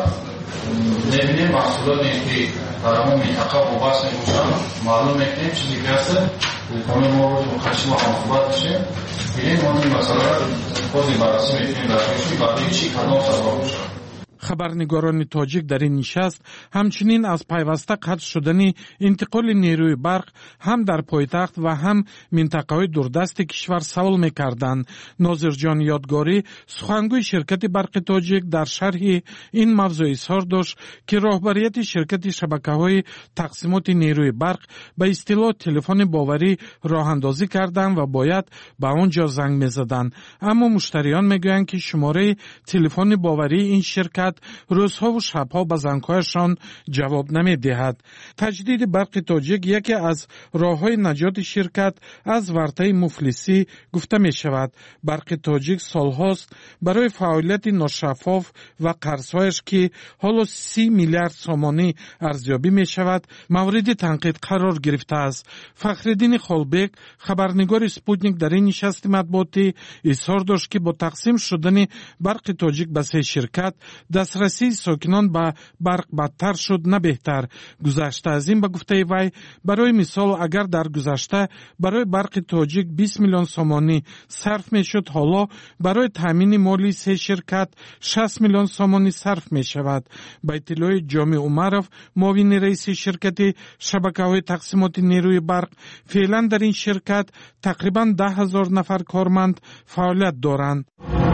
мебинем маҳсулоте ки дар ҳамон минтақа вобаста мебошанд маълум мекунем чизе ки аст телефони мо ро қаши мо ҳамсуҳбат мешем бинем он ин масъаларо бози баррасӣ мекунем дар ки баъди чӣ кадом сабаб бошад. хабарнигорони тоҷик дар ин нишаст ҳамчунин аз пайваста қатъ шудани интиқоли нерӯи барқ ҳам дар пойтахт ва ҳам минтақаҳои дурдасти кишвар савол мекарданд. нозирҷон ёдгорӣ сухангӯи ширкати барқи тоҷик дар шарҳи ин мавзӯъ изҳор дошт ки роҳбарияти ширкати шабакаҳои тақсимоти нерӯи барқ ба истилоҳ телефони боварӣ роҳандозӣ карданд ва бояд ба он ҷо занг мезаданд, аммо муштариён мегӯянд ки шумораи телефони боварии ин ширкат рӯзҳову шабҳо ба зангҳояшон ҷавоб намедиҳад. таҷдиди барқи тоҷик яке аз роҳҳои наҷоти ширкат аз вартаи муфлисӣ гуфта мешавад. барқи тоҷик солҳост барои фаъолияти ношаффоф ва қарзҳояш ки ҳоло си миллиард сомонӣ арзёбӣ мешавад мавриди танқид қарор гирифтааст. фахриддини холбек хабарнигори спутник дар ин нишасти матбуотӣ изҳор дошт ки бо тақсим шудани барқи тоҷик ба се ширкат дастрасии сокинон ба барқ бадтар шуд на беҳтар. гузашта аз ин ба гуфтаи вай барои мисол агар дар гузашта барои барқи тоҷик бист миллион сомонӣ сарф мешуд, ҳоло барои таъмини молии се ширкат шаст миллион сомонӣ сарф мешавад. ба иттилои ҷомӣ умаров муовини раиси ширкати шабакаҳои тақсимоти нерӯи барқ феълан дар ин ширкат тақрибан даҳ ҳазор нафар корманд фаъолият доранд.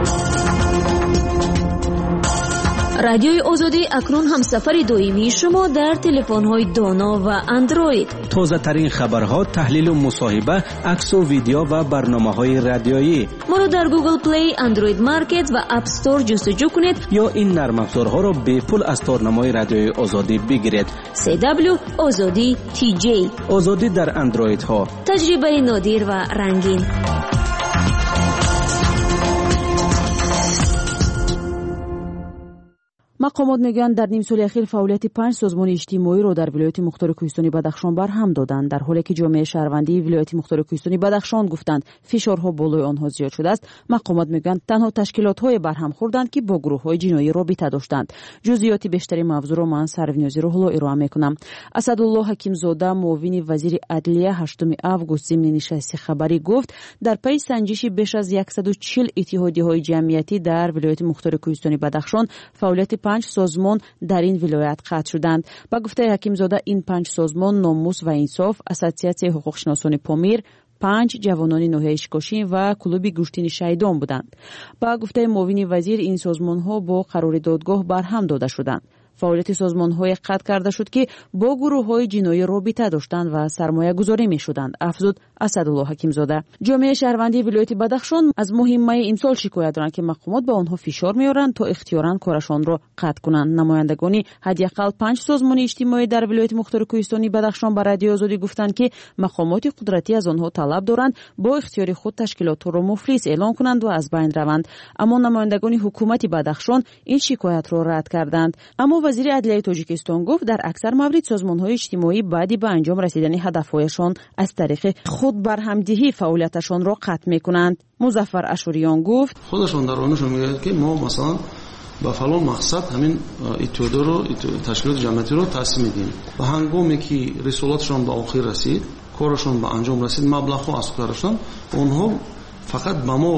радиои озодӣ акнун ҳамсафари доимии шумо дар телефонҳои доно ва андроид. тозатарин хабарҳо, таҳлилу мусоҳиба, аксу видео ва барномаҳои радиоӣ. моро дар Google Play, Android Market ва App Store ҷустуҷӯ кунед ё ин нармафзорҳоро бепул аз торнамои радиои озодӣ бигиред. си дабл ю озодӣ ти ҷей. озодӣ дар андроидҳо. таҷрибаи нодир ва рангин. мақомот мегӯянд дар нимсоли ахир фаъолияти панҷ созмони иҷтимоиро дар вилояти мухтори кӯҳистони Бадахшон барҳам доданд, дар ҳоле ки ҷомеаи шаҳрвандии вилояти мухтори кӯҳистони Бадахшон гуфтанд фишорҳо болои онҳо зиёд шудааст. мақомот мегӯянд танҳо ташкилотҳое барҳам хӯрданд ки бо гурӯҳҳои ҷиноӣ робита доштанд. ҷузъиёти бештари мавзӯъро ман сарвинёзиро ҳоло ироа мекунам. асадуллоҳ ҳакимзода муовини вазири адлия ҳаштуми август зимни нишасти хабарӣ гуфт дар пайи санҷиши беш аз яксаду чил иттиҳодияҳои ҷамъиятӣ дар вилояти мухтори кӯҳистони Бадахшон фаъолияти панҷ созмон дар ин вилоят қатъ шуданд. ба гуфтаи ҳакимзода ин панҷ созмон номус ва инсоф, ассотсиатсияи ҳуқуқшиносони Помир, панҷ ҷавонони ноҳияи Шикошин ва клуби гӯштини Шайдон буданд. ба гуфтаи муовини вазир ин созмонҳо бо қарори додгоҳ барҳам дода шуданд. фаъолияти созмонҳое қатъ карда шуд ки бо гурӯҳҳои ҷиноӣ робита доштанд ва сармоягузорӣ мешуданд, афзуд асадуллоҳ ҳакимзода. ҷомеаи шаҳрвандии вилояти Бадахшон аз моҳи майи имсол шикоят доранд ки мақомот ба онҳо фишор меоранд то ихтиёран корашонро қатъ кунанд. намояндагони ҳадиақал панҷ созмони иҷтимоӣ дар вилояти мухтори кӯҳистони Бадахшон ба радиои озодӣ гуфтанд ки мақомоти қудратӣ аз онҳо талаб доранд бо ихтиёри худ ташкилотҳоро муфлис эълон кунанд ва аз байн раванд. аммо намояндагони ҳукумати Бадахшон ин шикоятро рад карданд. аммо вазири адлияи Тоҷикистон гуфт дар аксар маврид созмонҳои иҷтимоӣ баъди ба анҷом расидани ҳадафҳояшон аз тариқи худ барҳамдиҳӣ фаъолияташонро қатъ мекунанд. музаффар ашуриён гуфт худашон дар онашон мегӯяд ки мо масалан ба фалон мақсад ҳамин иттиҳодиёро ташкилоти ҷамъиятиро таъсис медиҳем ва ҳангоме ки рисолатшон ба охир расид, корашон ба анҷом расид, маблағҳо аз кар шуданд, онҳо фақат ба мо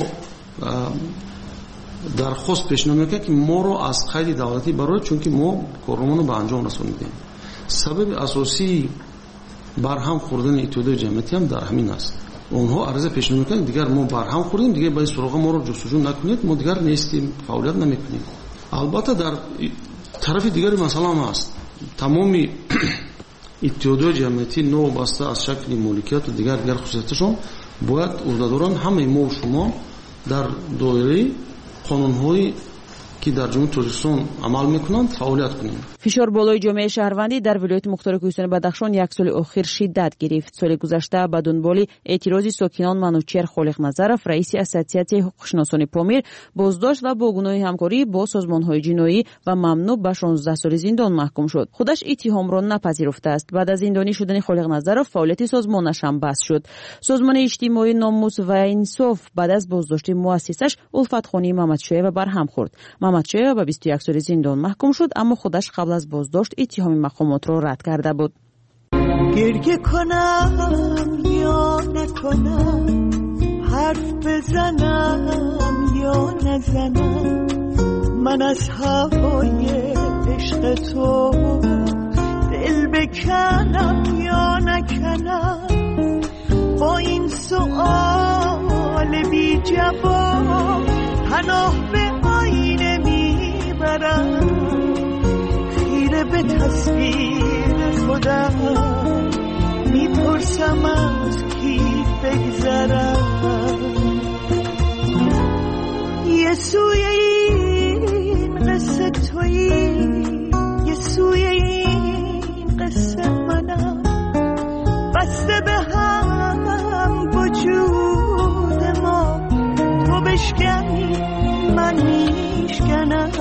дархост пешниҳод мекунад ки моро аз қайди давлатӣ барояд, чунки мо корномонро ба анҷом расонидем. сабаби асосии барҳам хӯрдани иттиҳодияи ҷамъиятӣ ҳам дар ҳамин аст. онҳо ариза пешниҳод мекунанд дигар мо барҳам хӯрдем, дигар ба ин суроға моро ҷустуҷӯ накунед, мо дигар нестем, фаъолият намекунем. албатта дар тарафи дигари масъала ҳам аст. тамоми اتحادیه جمعیتی نو بسته از شکل مالکیت و دیگر دیگر خصوصیتشون باید عهدهداران همه ما و شما در دایره قانون‌های که در جمهوری تاجیکستان عمل میکنند فعالیت کنیم. فشار بالای جامعه شهروندی در ولایت مختار کوهستان بدخشان یک سال اخیر شدت گرفت. سال گذشته به دنبال اعتراض ساکنان منوچهر خالق نظرов رئیس اسوسیاسیون حقوقشناسان پامیر بازداشت و با گناه همکاری با سازمان‌های جنایی و ممنوع به شانزده سال زندان محکوم شد. خودش اتهام را نپذیرفته است. بعد از زندانی شدن خالق نظرов فعالیت سازمانش هم بس شد. سازمان اجتماعی ناموس و انصاف بعد از بازداشت مؤسسش الفت خانی محمدشایه برهم خورد. محمدشایه به بیست و یک سال زندان محکوم شد، اما خودش قبل از بازداشت اتهام مقامات را رد کرده بود. گریه کنم یا نکنم، حرف بزنم یا نزنم، من از هوای عشق تو دل بکنم یا نکنم، با این سؤال بی جواب پناه به آینه میبرم، خیره به تصویر خودم میپرسم از کی بگذرم. یه سوی این قصه تویی، یه سوی این قصه منم، بسته به هم وجود ما، تو بشکنی من میشکنم.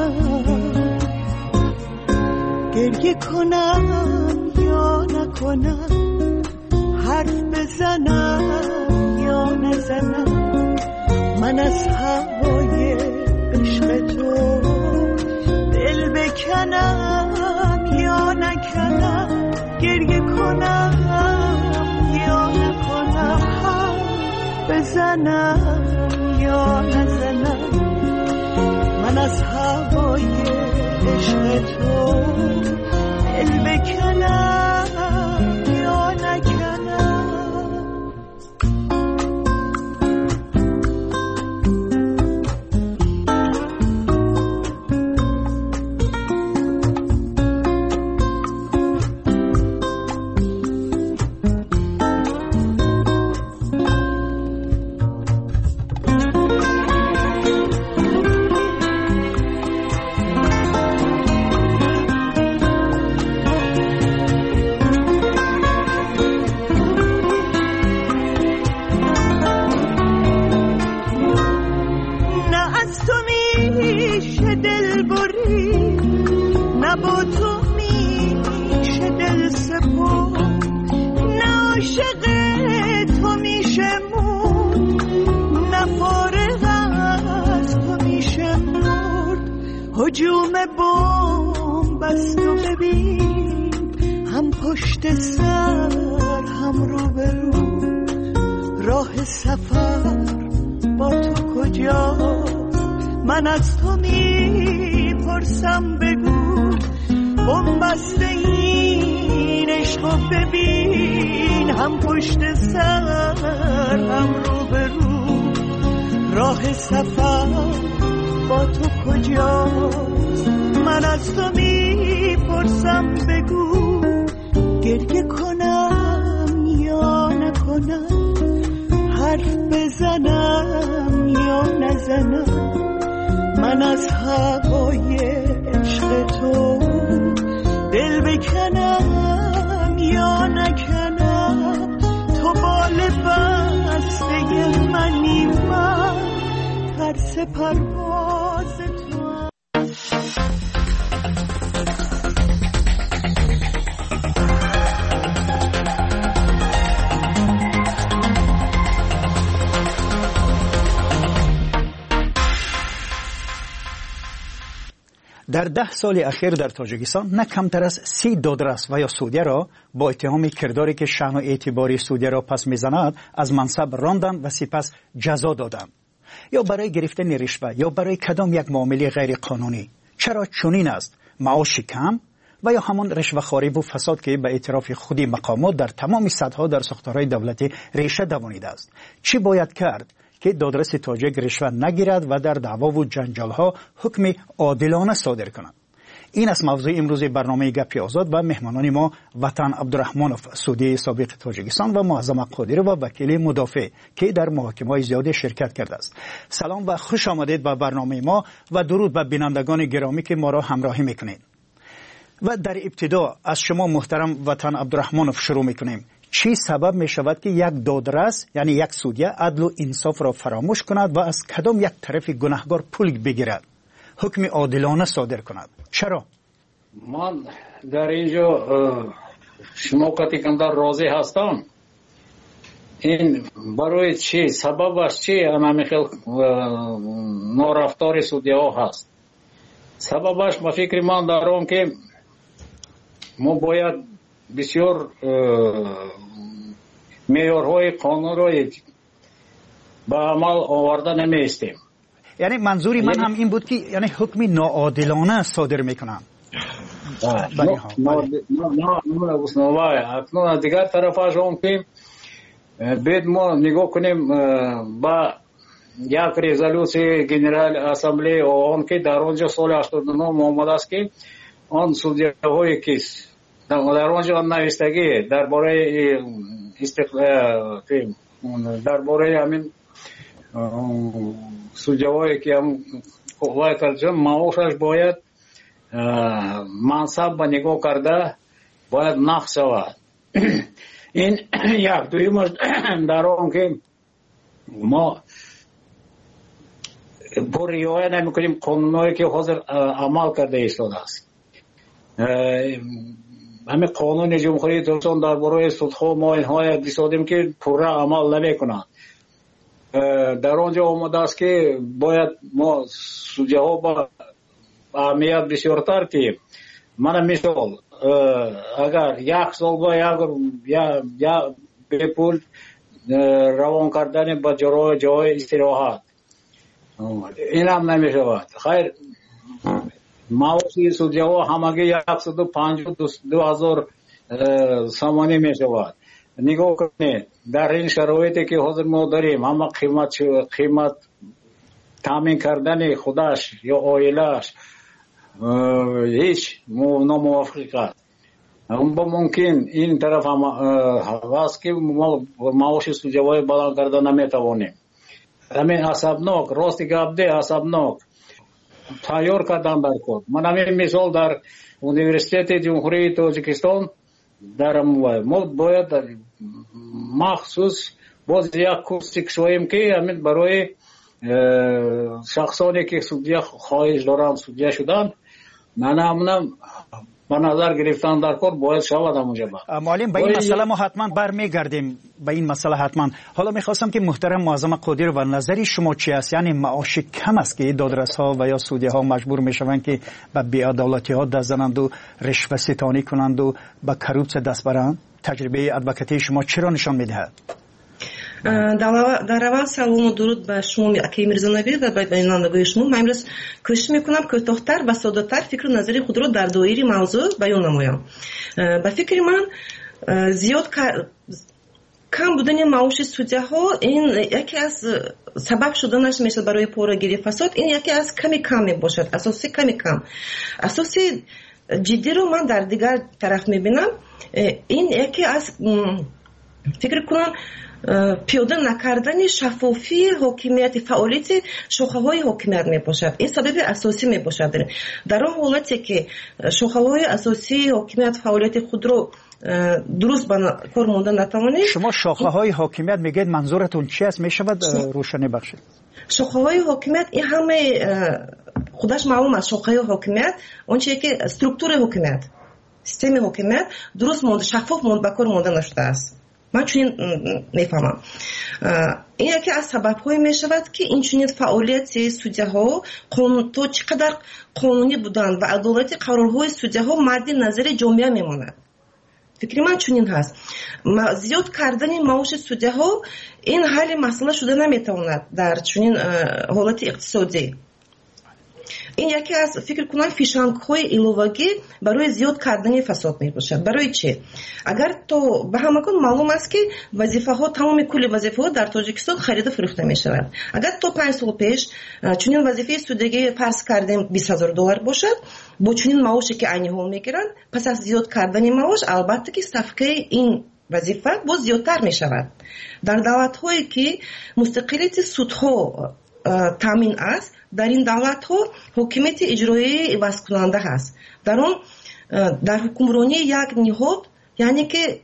گریه کنم یا نکنم، حرف بزنم یا نزنم، من از هوای عشق تو دل بکنم یا نکنم. گریه کنم یا نکنم، حرف بزنم یا نزنم، من از هوای عشق تو دل بکنم یا نکنم. هجوم بمب است و ببین، هم پشت سر هم رو به رو، راه سفر با تو کجاست؟ من از تو میپرسم بگو، بمب است این عشق و ببین، هم پشت سر هم رو به رو، راه سفر با تو کجاست؟ من از تو میپرسم بگو، گریه کنم یا نکنم، حرف بزنم یا نزنم، من از هوای عشق تو دل بکنم یا نکنم. تو بال بسته منی، من ترس پرواز تو. در ده سال اخیر در تاجیکستان نه کمتر از سی دادرس و یا سودیه را با اتهام کرداری که شأن و اعتباری سودیه را پس میزند از منصب راندند و سپس جزا دادند، یا برای گرفتن رشوه یا برای کدام یک معامله غیر قانونی. چرا چنین است؟ معاش کم و یا همان رشوه‌خواری و فساد که به اعتراف خودی مقامات در تمام سطح‌ها در ساختارهای دولتی ریشه دوانیده است. چی باید کرد که دادرس تاجیک رشوه نگیرد و در دعوا و جنجال‌ها حکم عادلانه صادر کند؟ این است موضوع امروز برنامه گپی آزاد و مهمانان ما وطن عبدالرحمنوف سودی سابق تاجیکستان و معظم قادری و وکیل مدافع که در محاکمه‌های زیاد شرکت کرده است. سلام و خوش آمدید به برنامه ما و درود به بینندگان گرامی که ما را همراهی میکنید. و در ابتدا از شما محترم وطن عبدالرحمنوف شروع میکنیم. چی سبب می شود که یک دادرس یعنی یک سودیه عدل و انصاف را فراموش کند و از کدام یک طرف گناهکار پول بگیرد، حکم عادلانه صادر کند؟ چرا؟ من در اینجا شما کتی کندر راضی هستم. این برای چی سببش چی اما خیلی نارفتار سودیه ها هست. سببش با فکر من دارم که ما باید بسیار معیارهای قانون را به عمل آورده نمیستیم. یعنی منظوری من هم این بود که یعنی حکم ناعادلانه صادر میکنم. اکنون دیگر طرفش هم که باید ما نگاه کنیم با یک رزولوسی گنرال اسامبلی آن که در آنجا سال هشتاد و نه آمده است که آن سودیه های کیس در آنجا نوشتگی درباره استقلال درباره همین سودیه‌هایی که هم قوای کردن معاشش باید منصب به نگاه کرده باید نقص شود. این یک دویمش در آن که ما پر رعایت نمی‌کنیم قانونایی که حاضر عمل کرده ایستاده است. همه قانون جمهوری ترکستان درباره سودها ما اینها دیسادیم که پوره عمل نمی‌کنند. در آنجا آمده است که باید ما سودیه ها با اهمیت بسیارتر که من مثال اگر یک سال با یا یا به پول روان کردن با جای جای استراحت این هم نمی شود. خیر معاشی سودیه ها همگی صد و پنجاه و دو هزار سامانی می شود. نگاه کنید در این شرایطی که حاضر ما داریم همه قیمت قیمت تامین کردن خودش یا عائله‌اش هیچ ناموافق است. اون با ممکن این طرف هم هست که ما معاش سودیه‌های بلند کردن نمیتوانیم. همین عصبناک راستی گپ ده عصبناک تیار کردن در کد. من همین مثال در انیورسیته جمهوری تاجیکستان در ما باید مخصوص باز یک کورسی کشویم که همین برای شخصانی که سودیه خواهش دارند سودیه شدن نه همونم به نظر گرفتن در کار باید شود همونجا. معلم به این مسئله ما حتما برمیگردیم به این مسئله حتما. حالا میخواستم که محترم معظم قادری و نظری شما چی است؟ یعنی معاش کم است که دادرس ها و یا سودیه ها مجبور میشوند که به بی‌عدالتی ها دست زنند و رشوه ستانی کنند و به کروپس دست برند؟ تجربه ادوکاتی شما چرا نشان میدهد؟ در اول سلام و درود به شما اکی میرزانوی و به بینندگان شما. من امروز کوشش میکنم کوتاه‌تر و ساده‌تر فکر و نظری خود را در دایره موضوع بیان نمایم. به فکر من زیاد کم بودن معاش سودیه ها این یکی از سبب شدنش میشه برای پورگیری فساد. این یکی از کمی کم میباشد، اساسی کمی کم. اساسی جدی رو من در دیگر طرف میبینم. این یکی از فکر کنم پیاده نکردن شفافی حاکمیت فعالیت شاخه‌های حاکمیت میباشد. این سبب اساسی میباشد. در اون حالتی که شاخه‌های اساسی حاکمیت فعالیت خود رو درست به کار ماندن نتوانید. شما شاخه‌های حاکمیت میگید منظورتون چی است؟ میشود روشنی بخشید؟ شاخه‌های حاکمیت این همه خودش معلوم است. شاخه‌های حاکمیت اون چیزی که استرکتور حاکمیت سیستم حاکمیت درست مانده شفاف مانده به کار مانده نشده است. من چون میفهمم این یکی از سبب‌های میشود که این چنین فعالیت سودیه ها قانون تو چقدر قانونی بودن و عدالت قرارهای سودیه ها مد نظر جامعه میماند. فکر من چنین هست. زیاد کردن معاش سودیه ها این حل مسئله شده نمیتواند در چنین حالت اقتصادی. این یکی از فکر کنم فیشانگ‌های ایلоваги برای زیاد کردن فساد میباشد. برای چی؟ اگر تو به همکن معلوم است که وظیفه ها تمام کل وظیفه ها در تاجیکستان خرید و فروخته میشود. اگر تو پنج سال پیش چنین وظیفه سودگی فرض کردیم بیست هزار دلار باشد، با چنین معاشی که عینی ها میگیرند، پس از زیاد کردن معاش البته که صفقه این وظیفه باز زیادتر میشود. در دولت هایی که مستقلیت سودها تامین است، در این دولت ها حکومت اجرایی عوض کننده هست. در اون در حکمرانی یک نهاد، یعنی که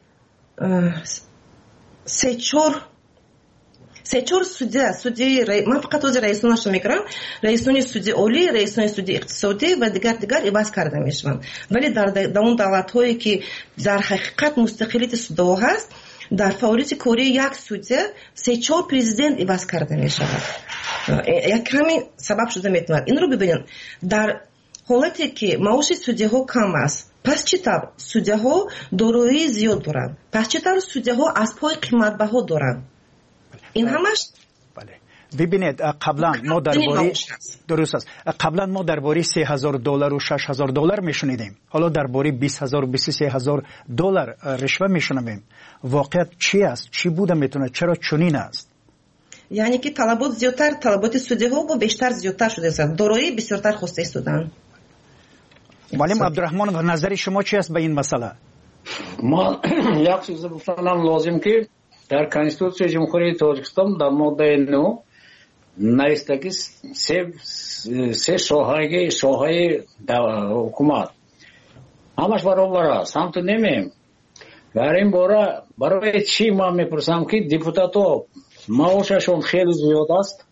سه چهار سه چهار سودی سودی من فقط از رئیسانش میگم، رئیسان سودی عالی، رئیسان سودی اقتصادی و دیگر دیگر عوض کرده میشوند. ولی در در اون دولت هایی که در حقیقت مستقلیت سودها هست، در فعالیت کاری یک سودی سه چهار پرزیدنت عوض کرده میشود. یک کمی سبب شده میتواند. این رو ببینید، در حالتی که معاش سودی ها کم است، پس چطور سودی ها دارایی زیاد دارند؟ پس چطور سودی ها از پای قیمت بها دارند؟ این همش ببینید قبلا ما درباره درست است قبلا ما درباره سه هزار دلار و شش هزار دلار میشنیدیم، حالا درباره بیست هزار و بیست و سه هزار دلار رشوه میشنویم. واقعیت چی است؟ چی بوده میتونه؟ چرا چنین است؟ یعنی که طلبات زیادتر، طلبات سودی ها با بیشتر زیادتر شده است، دارایی بسیارتر خواسته شدن. معلم عبدالرحمن، و نظر شما چی است به این مسئله؟ ما یک چیز بفرمایم لازم که در کنستیتوسیون جمهوری تاجیکستان در ماده نه نوشته که سه سه شاخه شاخه حکومت همش برابر است. هم تو نمیم در این باره برای چی ما میپرسم که دیپوتاتو معاششون خیلی زیاد است.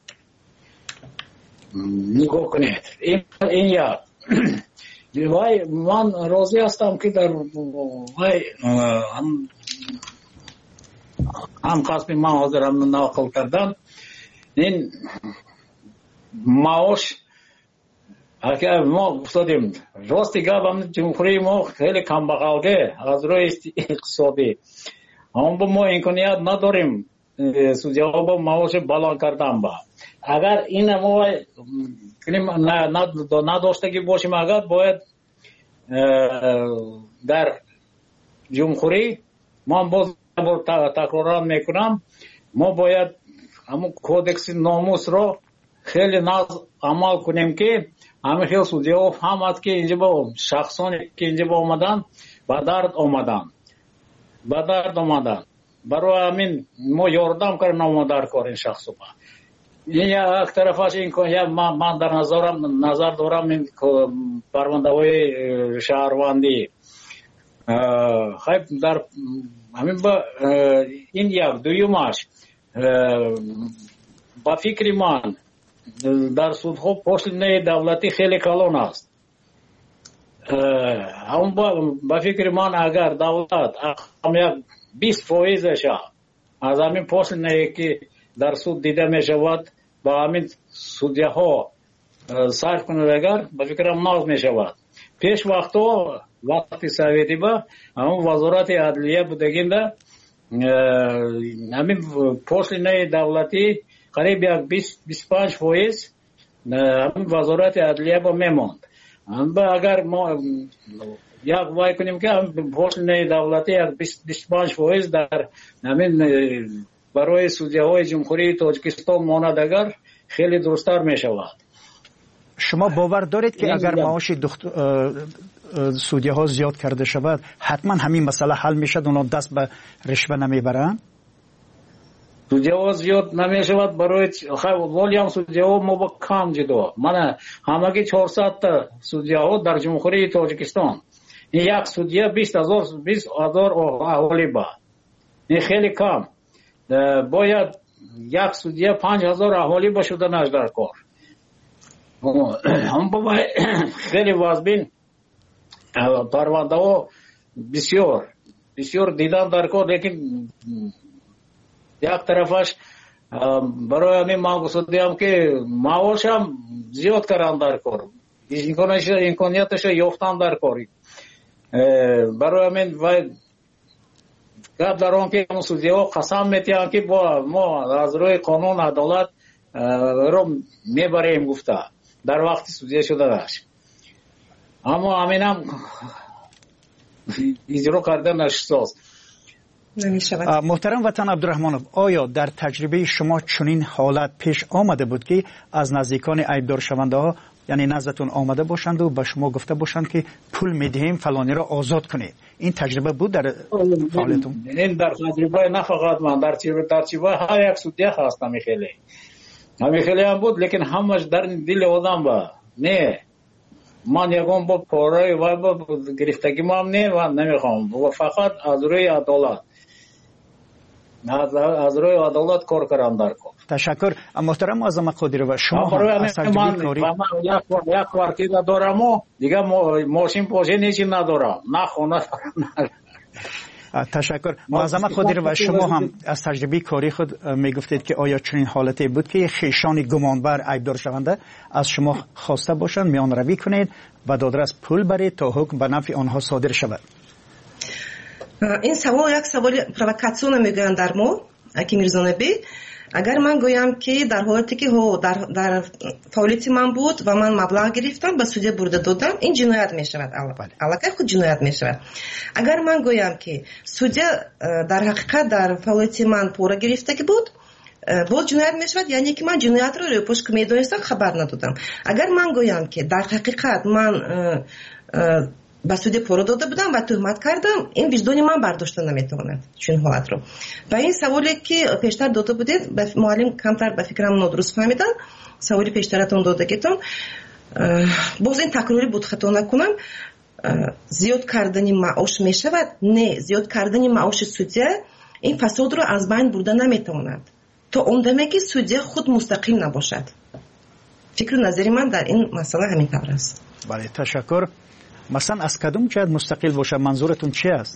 نگاه کنید این این یا وای من راضی هستم که در وای هم هم قسمی من حاضرم نقل کردم این معاش اگر ما افتادیم راستی گفتم جمهوری ما خیلی کم بغاده از روی اقتصادی، اما با ما امکانیت نداریم سودیا با معاش بالا کردن. با اگر این ما نداشتگی باشیم، اگر باید در جمهوری ما باز تکرار میکنم ما باید همون کودکس ناموس رو خیلی ناز عمل کنیم که همه خیلی سودیا فهمد که اینجا با شخصانی که اینجا با آمدن با درد آمدن با درد آمدن برای همین ما یاردم کردیم ما در کار این شخص با این یک طرفش این که من در نظرم نظر دارم این پرونده های شهروندی خیلی در همین با این یک دویمش با فکر من در سودها پشتینه دولتی خیلی کلان است. هم با فکر من اگر دولت هم یک بیست فایزش از همین پشتینه که در سود دیده می شود با همین سودیه ها صرف کنه اگر با فکرم ناز می شود. پیش وقتا وقتی سویتی با همون وزارت عدلیه بودگینده همین پشتینه دولتی قریب یک بیست و پنج فایز همین وزارت عدلیه با میماند. اگر ما یک وای کنیم که پشتینه دولتی یک بیست و پنج فایز در همین برای سودیه های جمهوری تاجیکستان ماند اگر خیلی درستر می شود. شما باور دارید که اگر معاش سودیه ها زیاد کرده شود حتما همین مسئله حل می شد، اونا دست به رشوه نمی برند؟ سودیه ها زیاد نمی شود برای ولی هم سودیه ها ما با کم جدا من همگی چهارصد تا سودیه ها در جمهوری تاجیکستان این یک سودیه بیست هزار بیست هزار اهالی با این خیلی کم. باید یک سودیه پنج هزار اهالی با شدنش در کار. هم با خیلی وازبین پرونده ها بسیار بسیار دیدن در کار، لیکن یک طرفش برای همین ما گفتم که معاش هم زیاد کردن در کار، امکانیتش یافتن در کاری. برای همین باید گفت در آن که سودیه ها قسم میتیم که با ما از روی قانون عدالت رو میبریم گفته در وقت سودیه شده داشت، اما همین هم اجرا کردن نشست. محترم وطن عبدالرحمنов، آیا در تجربه شما چنین حالت پیش آمده بود که از نزدیکان عیبدار شونده ها یعنی نزدتون آمده باشند و به شما گفته باشند که پول میدهیم فلانی را آزاد کنید؟ این تجربه بود در فعالیتون؟ این در تجربه نه فقط من، در تجربه های یک سودیه هست. همی خیلی همی خیلی هم بود، لیکن همش در دل آدم با نه من یکم با پاره و با گرفتگی ما هم نه و نمیخوام و فقط از روی عدالت از روی عدالت کار کردن در کار. تشکر. محترم معظم قادری و شما هم از تجربه کاری یک کوارتیر دارم و دیگه ماشین پوشه نیچی ندارم، نه خونه دارم. تشکر. معظم قادری و شما هم از تجربه کاری خود میگفتید که آیا چنین حالتی بود که خیشان گمانبر عیبدار شونده از شما خواسته باشند میان روی کنید و دادرس پول برید تا حکم به نفع آنها صادر شود؟ این سوال یک سوال پرووکاسیون میگویند در ما اکی میرزانبی. اگر من گویم که در حالتی که در در فعالیت من بود و من مبلغ گرفتم به سودیه برده دادم، این جنایت می شود. علاقه خود جنایت می شود. اگر من گویم که سودیه در حقیقت در فعالیت من پوره گرفته که بود، باز جنایت می شود، یعنی که من جنایت رو روی پشت که می دانستم خبر ندادم. اگر من گویم که در حقیقت من با سودی پورو داده بودم و تهمت کردم، این وجدانی من برداشته نمیتواند چون حالت رو. و این سوالی که پیشتر داده بودید به معلم کمتر به فکرم نادرست فهمیدن، سوالی پیشترتون داده گیتون باز این تکراری بود خطا نکنم. زیاد کردنی معاش میشود؟ نه، زیاد کردنی معاش سودیه این فساد رو از بین برده نمیتواند تا اون دمه که سودیه خود مستقیم نباشد. فکر نظری من در این مسئله همین طور است. بله تشکر. مثلا از کدوم جهت مستقل باشه؟ منظورتون چی است؟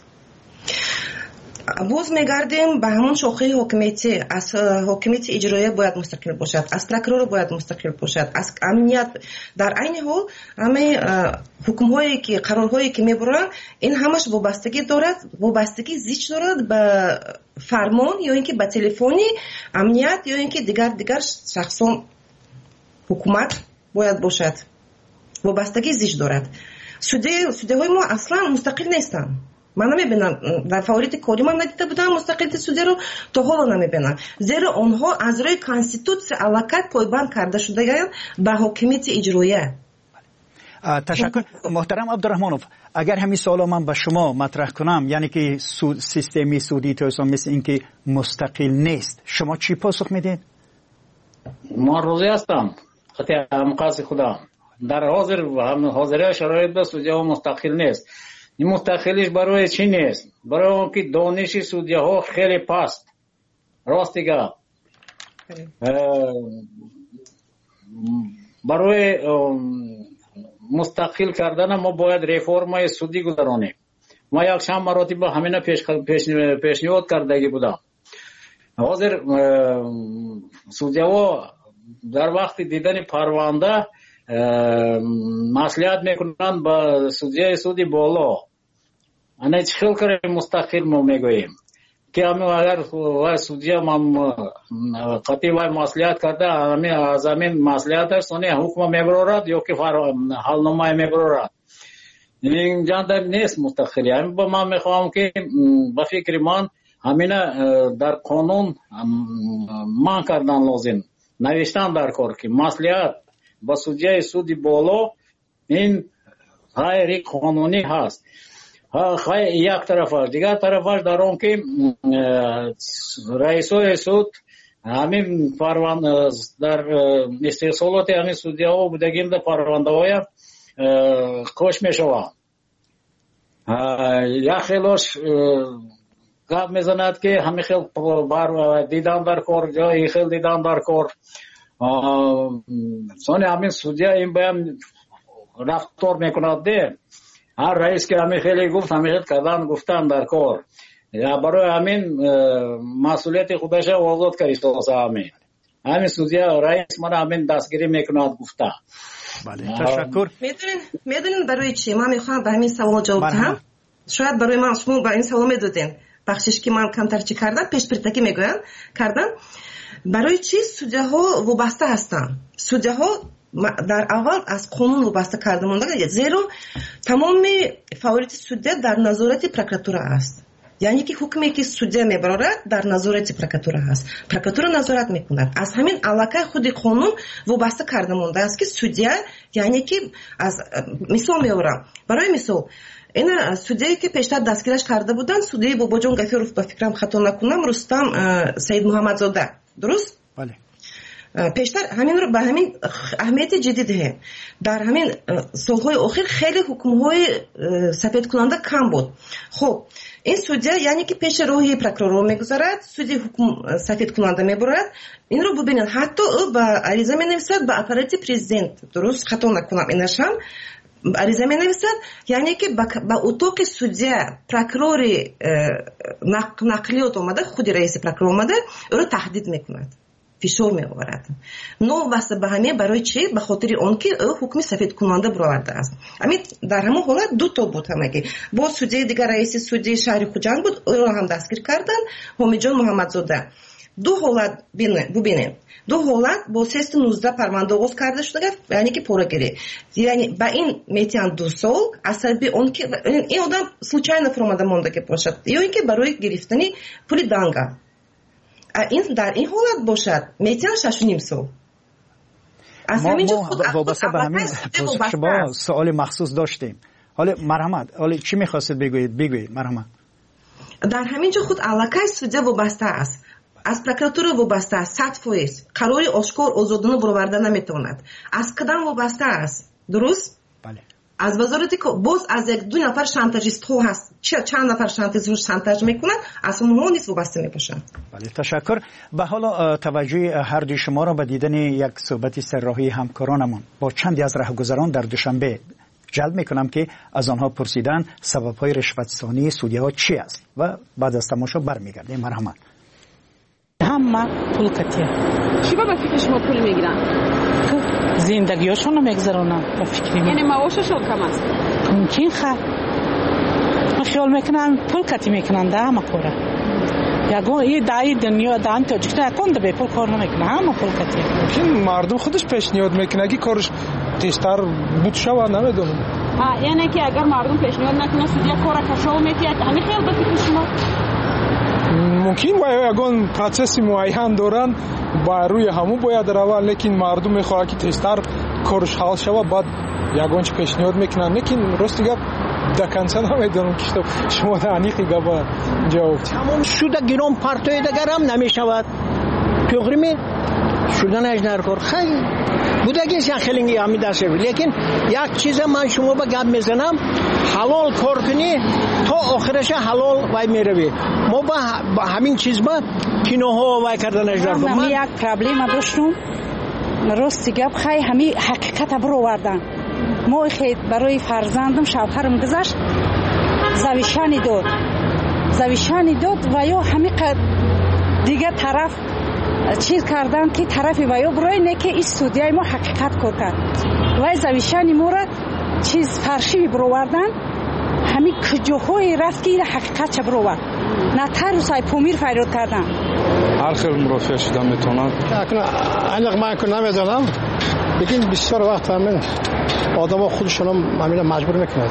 باز میگردیم به همون شاخه حکومتی. از حکومت اجرایی باید مستقل باشد، از پروکرور باید مستقل باشد، از امنیت. در عین حال همه حکم هایی که قرارهایی که میبرن این همش وابستگی دارد، وابستگی زیچ دارد به فرمان یا اینکه به تلفنی امنیت یا اینکه دیگر دیگر شخصان حکومت باید باشد. وابستگی زیچ دارد. سوده سوده های ما اصلا مستقل نیستن. من نمیبینم در فعالیت کاری من ندیده بودم مستقل سوده رو، تا حالا نمیبینم، زیرا آنها از روی کانستیتوسیون علاقه پایبند کرده شده به حکومت اجراییه. تشکر. محترم عبدالرحمنов، اگر همین سوالا من به شما مطرح کنم، یعنی که سود سیستمی سودی توسعه مثل این که مستقل نیست، شما چی پاسخ میدید؟ ما روزی هستم خطی مقاصد خدا در حاضر و هم حاضره شرایط به سودیه ها مستقل نیست. این مستقلیش برای چی نیست؟ برای اون که دانش سودیه ها خیلی پست. راست دیگه برای مستقل کردن ما باید ریفورم سودی گذرانیم. ما یک چند مراتب همینه پیش پیشنهاد کردگی بودم. حاضر سودیه ها در وقت دیدن پرونده مسئولیت میکنن با سودیه سودی بالا. انا چه خیلی کاری مستقل ما میگوییم که همه اگر سودیه ما قطعی وای مسئولیت کرده همه از همین مسئولیتش سونی حکم میبرورد یا که حال نمای میبرورد. این جانده نیست مستقلی. همین با من میخوام که با فکر من همین در قانون من کردن لازم، نوشتن در کار که مسئولیت با سودیه سودی بالا این غیر قانونی هست. خیلی یک طرفش، دیگر طرفش در اون که رئیسای سود همین پرونده در استحصالات همین سودیه ها بودگیم در پرونده های کش می شود. یک خیلیش گپ میزند که همین خیلی بر دیدن در کار جایی خیلی دیدن در کار سانی همین سودیه این بایم رفتار میکند ده. هر رئیس که همین خیلی گفت همین خیلی کردن گفتن در کار برای همین مسئولیت خودش آزاد کردید همین همین سودیه رئیس من همین دستگیری میکند گفته. بله تشکر. میدونین میدونین برای چی من میخوام به همین سوال جواب بدم؟ شاید برای من شما با این سوال میدادین بخشش که من کمتر چی کردم پیش پرتکی میگوین کردم. برای چی سودیه ها وابسته هستن؟ سودیه ها در اول از قانون وابسته کرده مونده، زیرا تمام فعالیت سودیا در نظارت پروکراتور است. یعنی که حکمی که سودیا میبرد در نظارت پروکراتور است. پروکراتور نظارت میکند. از همین علاقه خود قانون وابسته کرده مونده است که سودیا، یعنی که از مثال میبرم، برای مثال این سودیایی که پیشتر دستگیرش کرده بودن، سودی باباجان غفیرов با فکرم خطا نکنم رستم سید محمدزاده، درست؟ بله. پیشتر همین رو به همین اهمیت جدیده. در همین سالهای اخیر خیلی حکم‌های سفید کننده کم بود. خب این سودیا یعنی که پیش روی پروکرور میگذارد، سودی حکم سفید کننده میبرد. این رو ببینید، حتی او با عریضه مینویسد به اپارات پرزیدنت، درست خطا نکنم اینش هم عریضه مینویسد، یعنی که با اتاق سودیا پروکرور نقلیات اومده، خود رئیس پروکرور اومده، او رو تهدید میکند، فشار میآورد. نو واسه به همین برای چی؟ به خاطر اون که او حکم سفید کننده برآورده است. همین در همون حالت دو تا بود، همگی با سودی دیگر رئیس سودی شهر خوجند بود، او رو هم دستگیر کردن، حمیدجان محمدزاده. دو حالت ببینید، دو حالت با سیست نوزده پرونده آغاز کرده شده، یعنی که پورگیری، یعنی با این میتیان دو سال اصلا اون که این آدم случайно فرامده مونده که باشد، یا اینکه برای گرفتن پول دانگا این در این حالت باشد میتیان شش و نیم سال. از همینجا خود وابسته به همین شما سوال مخصوص داشتیم. حالا مرحمت، حالا چی میخواستید بگویید؟ بگویید مرحمت. در همینجا خود علاقه سودیا وابسته است، از پروکراتور وابسته است، صد فیصد قرار آشکار آزادانه برآورده نمیتواند. از کدام وابسته است؟ درست؟ بله. از وزارت باز از یک دو نفر شانتاژیست ها هست، چه چند نفر شانتاژیست شانتاژ میکنند، از اونها نیست وابسته میباشند. بله، تشکر. به حالا توجه هر دوی شما را به دیدن یک صحبت سرراهی همکارانمان با چندی از راهگذران در دوشنبه جلب میکنم که از آنها پرسیدن سبب‌های رشوت‌ستانی سودی‌ها چی است و بعد از تماشا برمیگردیم. مرحمت. همه پول کتیه. چی با فکر شما پول میگیرن؟ زندگیشون رو میگذرونن با فکری من. یعنی معاششون کم است؟ ممکن خب من خیال میکنم پول کتی میکنن ده همه کوره. یگون این دایی دنیا دان تاجیکستان یکون ده به پول کار نمیکنه، همه پول کتی. ممکن مردم خودش پیشنهاد میکنه اگه کارش تیزتر بود شود، نمیدونم. یعنی که اگر مردم پیشنهاد نکنه سودیا کار کشو میتید، همین خیال با فکر شما؟ ممکن باید یگان پروسس معین دارن، با روی همون باید روان، لیکن مردم میخواد که تیزتر کارش حل شود، بعد یگان چی پیشنهاد میکنن. لیکن راست گپ دکنسه نمیدونم که شما دانیقی گپ جواب تمام شده گیرم پرتوی دگر هم نمیشود. توغری می شدن اجنر کار خیلی بودگیش یا خیلی همی دست شد. لیکن یک چیز من شما با گپ میزنم، حلال کار کنی تا آخرش حلال وای میروی. ما با همین چیز با کینوها وای کردن اجنر کار. من یک پرابلم داشتم، راستی گپ خیلی همی حقیقت برو وردن. ما خیلی برای فرزندم شوهرم گذاشت زویشانی داد زویشانی داد و یا همی دیگه طرف چیز کردن که طرفی و یا برای نه که این سودیای ما حقیقت کار کرد و زویشانی ما را چیز فرشی برو وردن، همی کجاهای رفت که این حقیقت چه برو ورد نه تر و سای پومیر فریاد کردن. هر خیلی مرافع شدن میتونن اکنون اینق من کنم میدونم، لیکن بسیار وقت همین آدم ها خودشون همین مجبور میکنند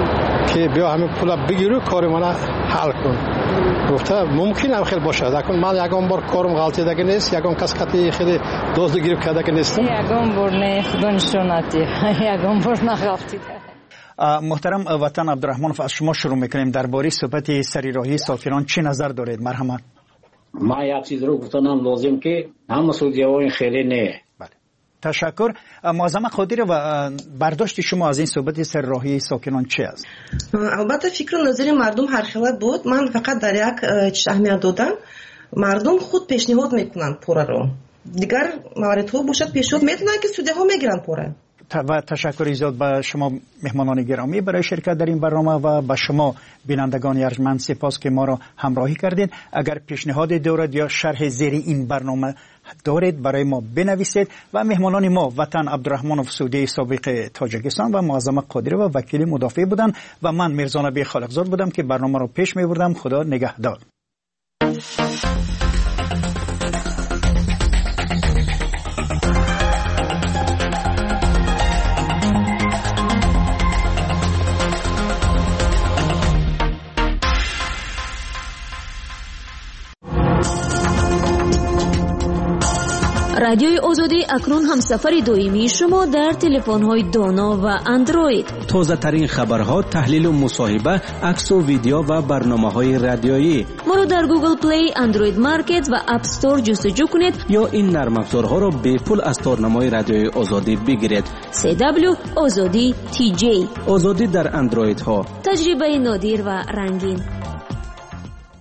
که بیا همین پول بگیرو کار من حل کن. گفته ممکن هم خیلی باشه، لیکن من یکم بار کارم غلطی دیگه نیست، یکم کس کتی خیلی دوست گیرو کرده که نیستم. یکم بار نه خدا نشوناتی، یکم بار نغلطی. محترم وطن عبدالرحمن، از شما شروع میکنیم. درباره صحبت سریراهی ساکنان چی نظر دارید؟ مرحمت. ما یک چیز رو گفتنم لازم که همه سودی‌ها خیلی نه. تشکر. معظم قادری و برداشت شما از این صحبت سرراهی ساکنان چی است؟ البته فکر و نظر مردم هر خیلی بود. من فقط در یک چیز اهمیت دادم، مردم خود پیشنهاد میکنن پوره رو، دیگر موارد ها باشد پیشنهاد میتونن که سودی ها میگیرن پوره. و تشکر زیاد به شما مهمانان گرامی برای شرکت در این برنامه و به شما بینندگان ارجمند سپاس که ما را همراهی کردید. اگر پیشنهاد دارید یا شرح زیر این برنامه دارید برای ما بنویسید. و مهمانان ما وطن عبدالرحمن سودی سابق تاجیکستان و معظم قادری و وکیل مدافع بودند و من میرزا نبی خالقزاد بودم که برنامه را پیش میبردم. خدا نگهدار. رادیوی آزادی اکنون همسفر دائمی شما در تلفن‌های دانا و اندروید. تازه ترین خبرها، تحلیل و مصاحبه، عکس و ویدیو و برنامه‌های رادیویی. ما رو در گوگل پلی، اندروید مارکت و اپ استور جستجو کنید یا این نرم افزارها را به پول از تارنمای رادیوی آزادی بگیرید. سی دبلیو آزادی تی جی. آزادی در اندروید ها. تجربه نادر و رنگین.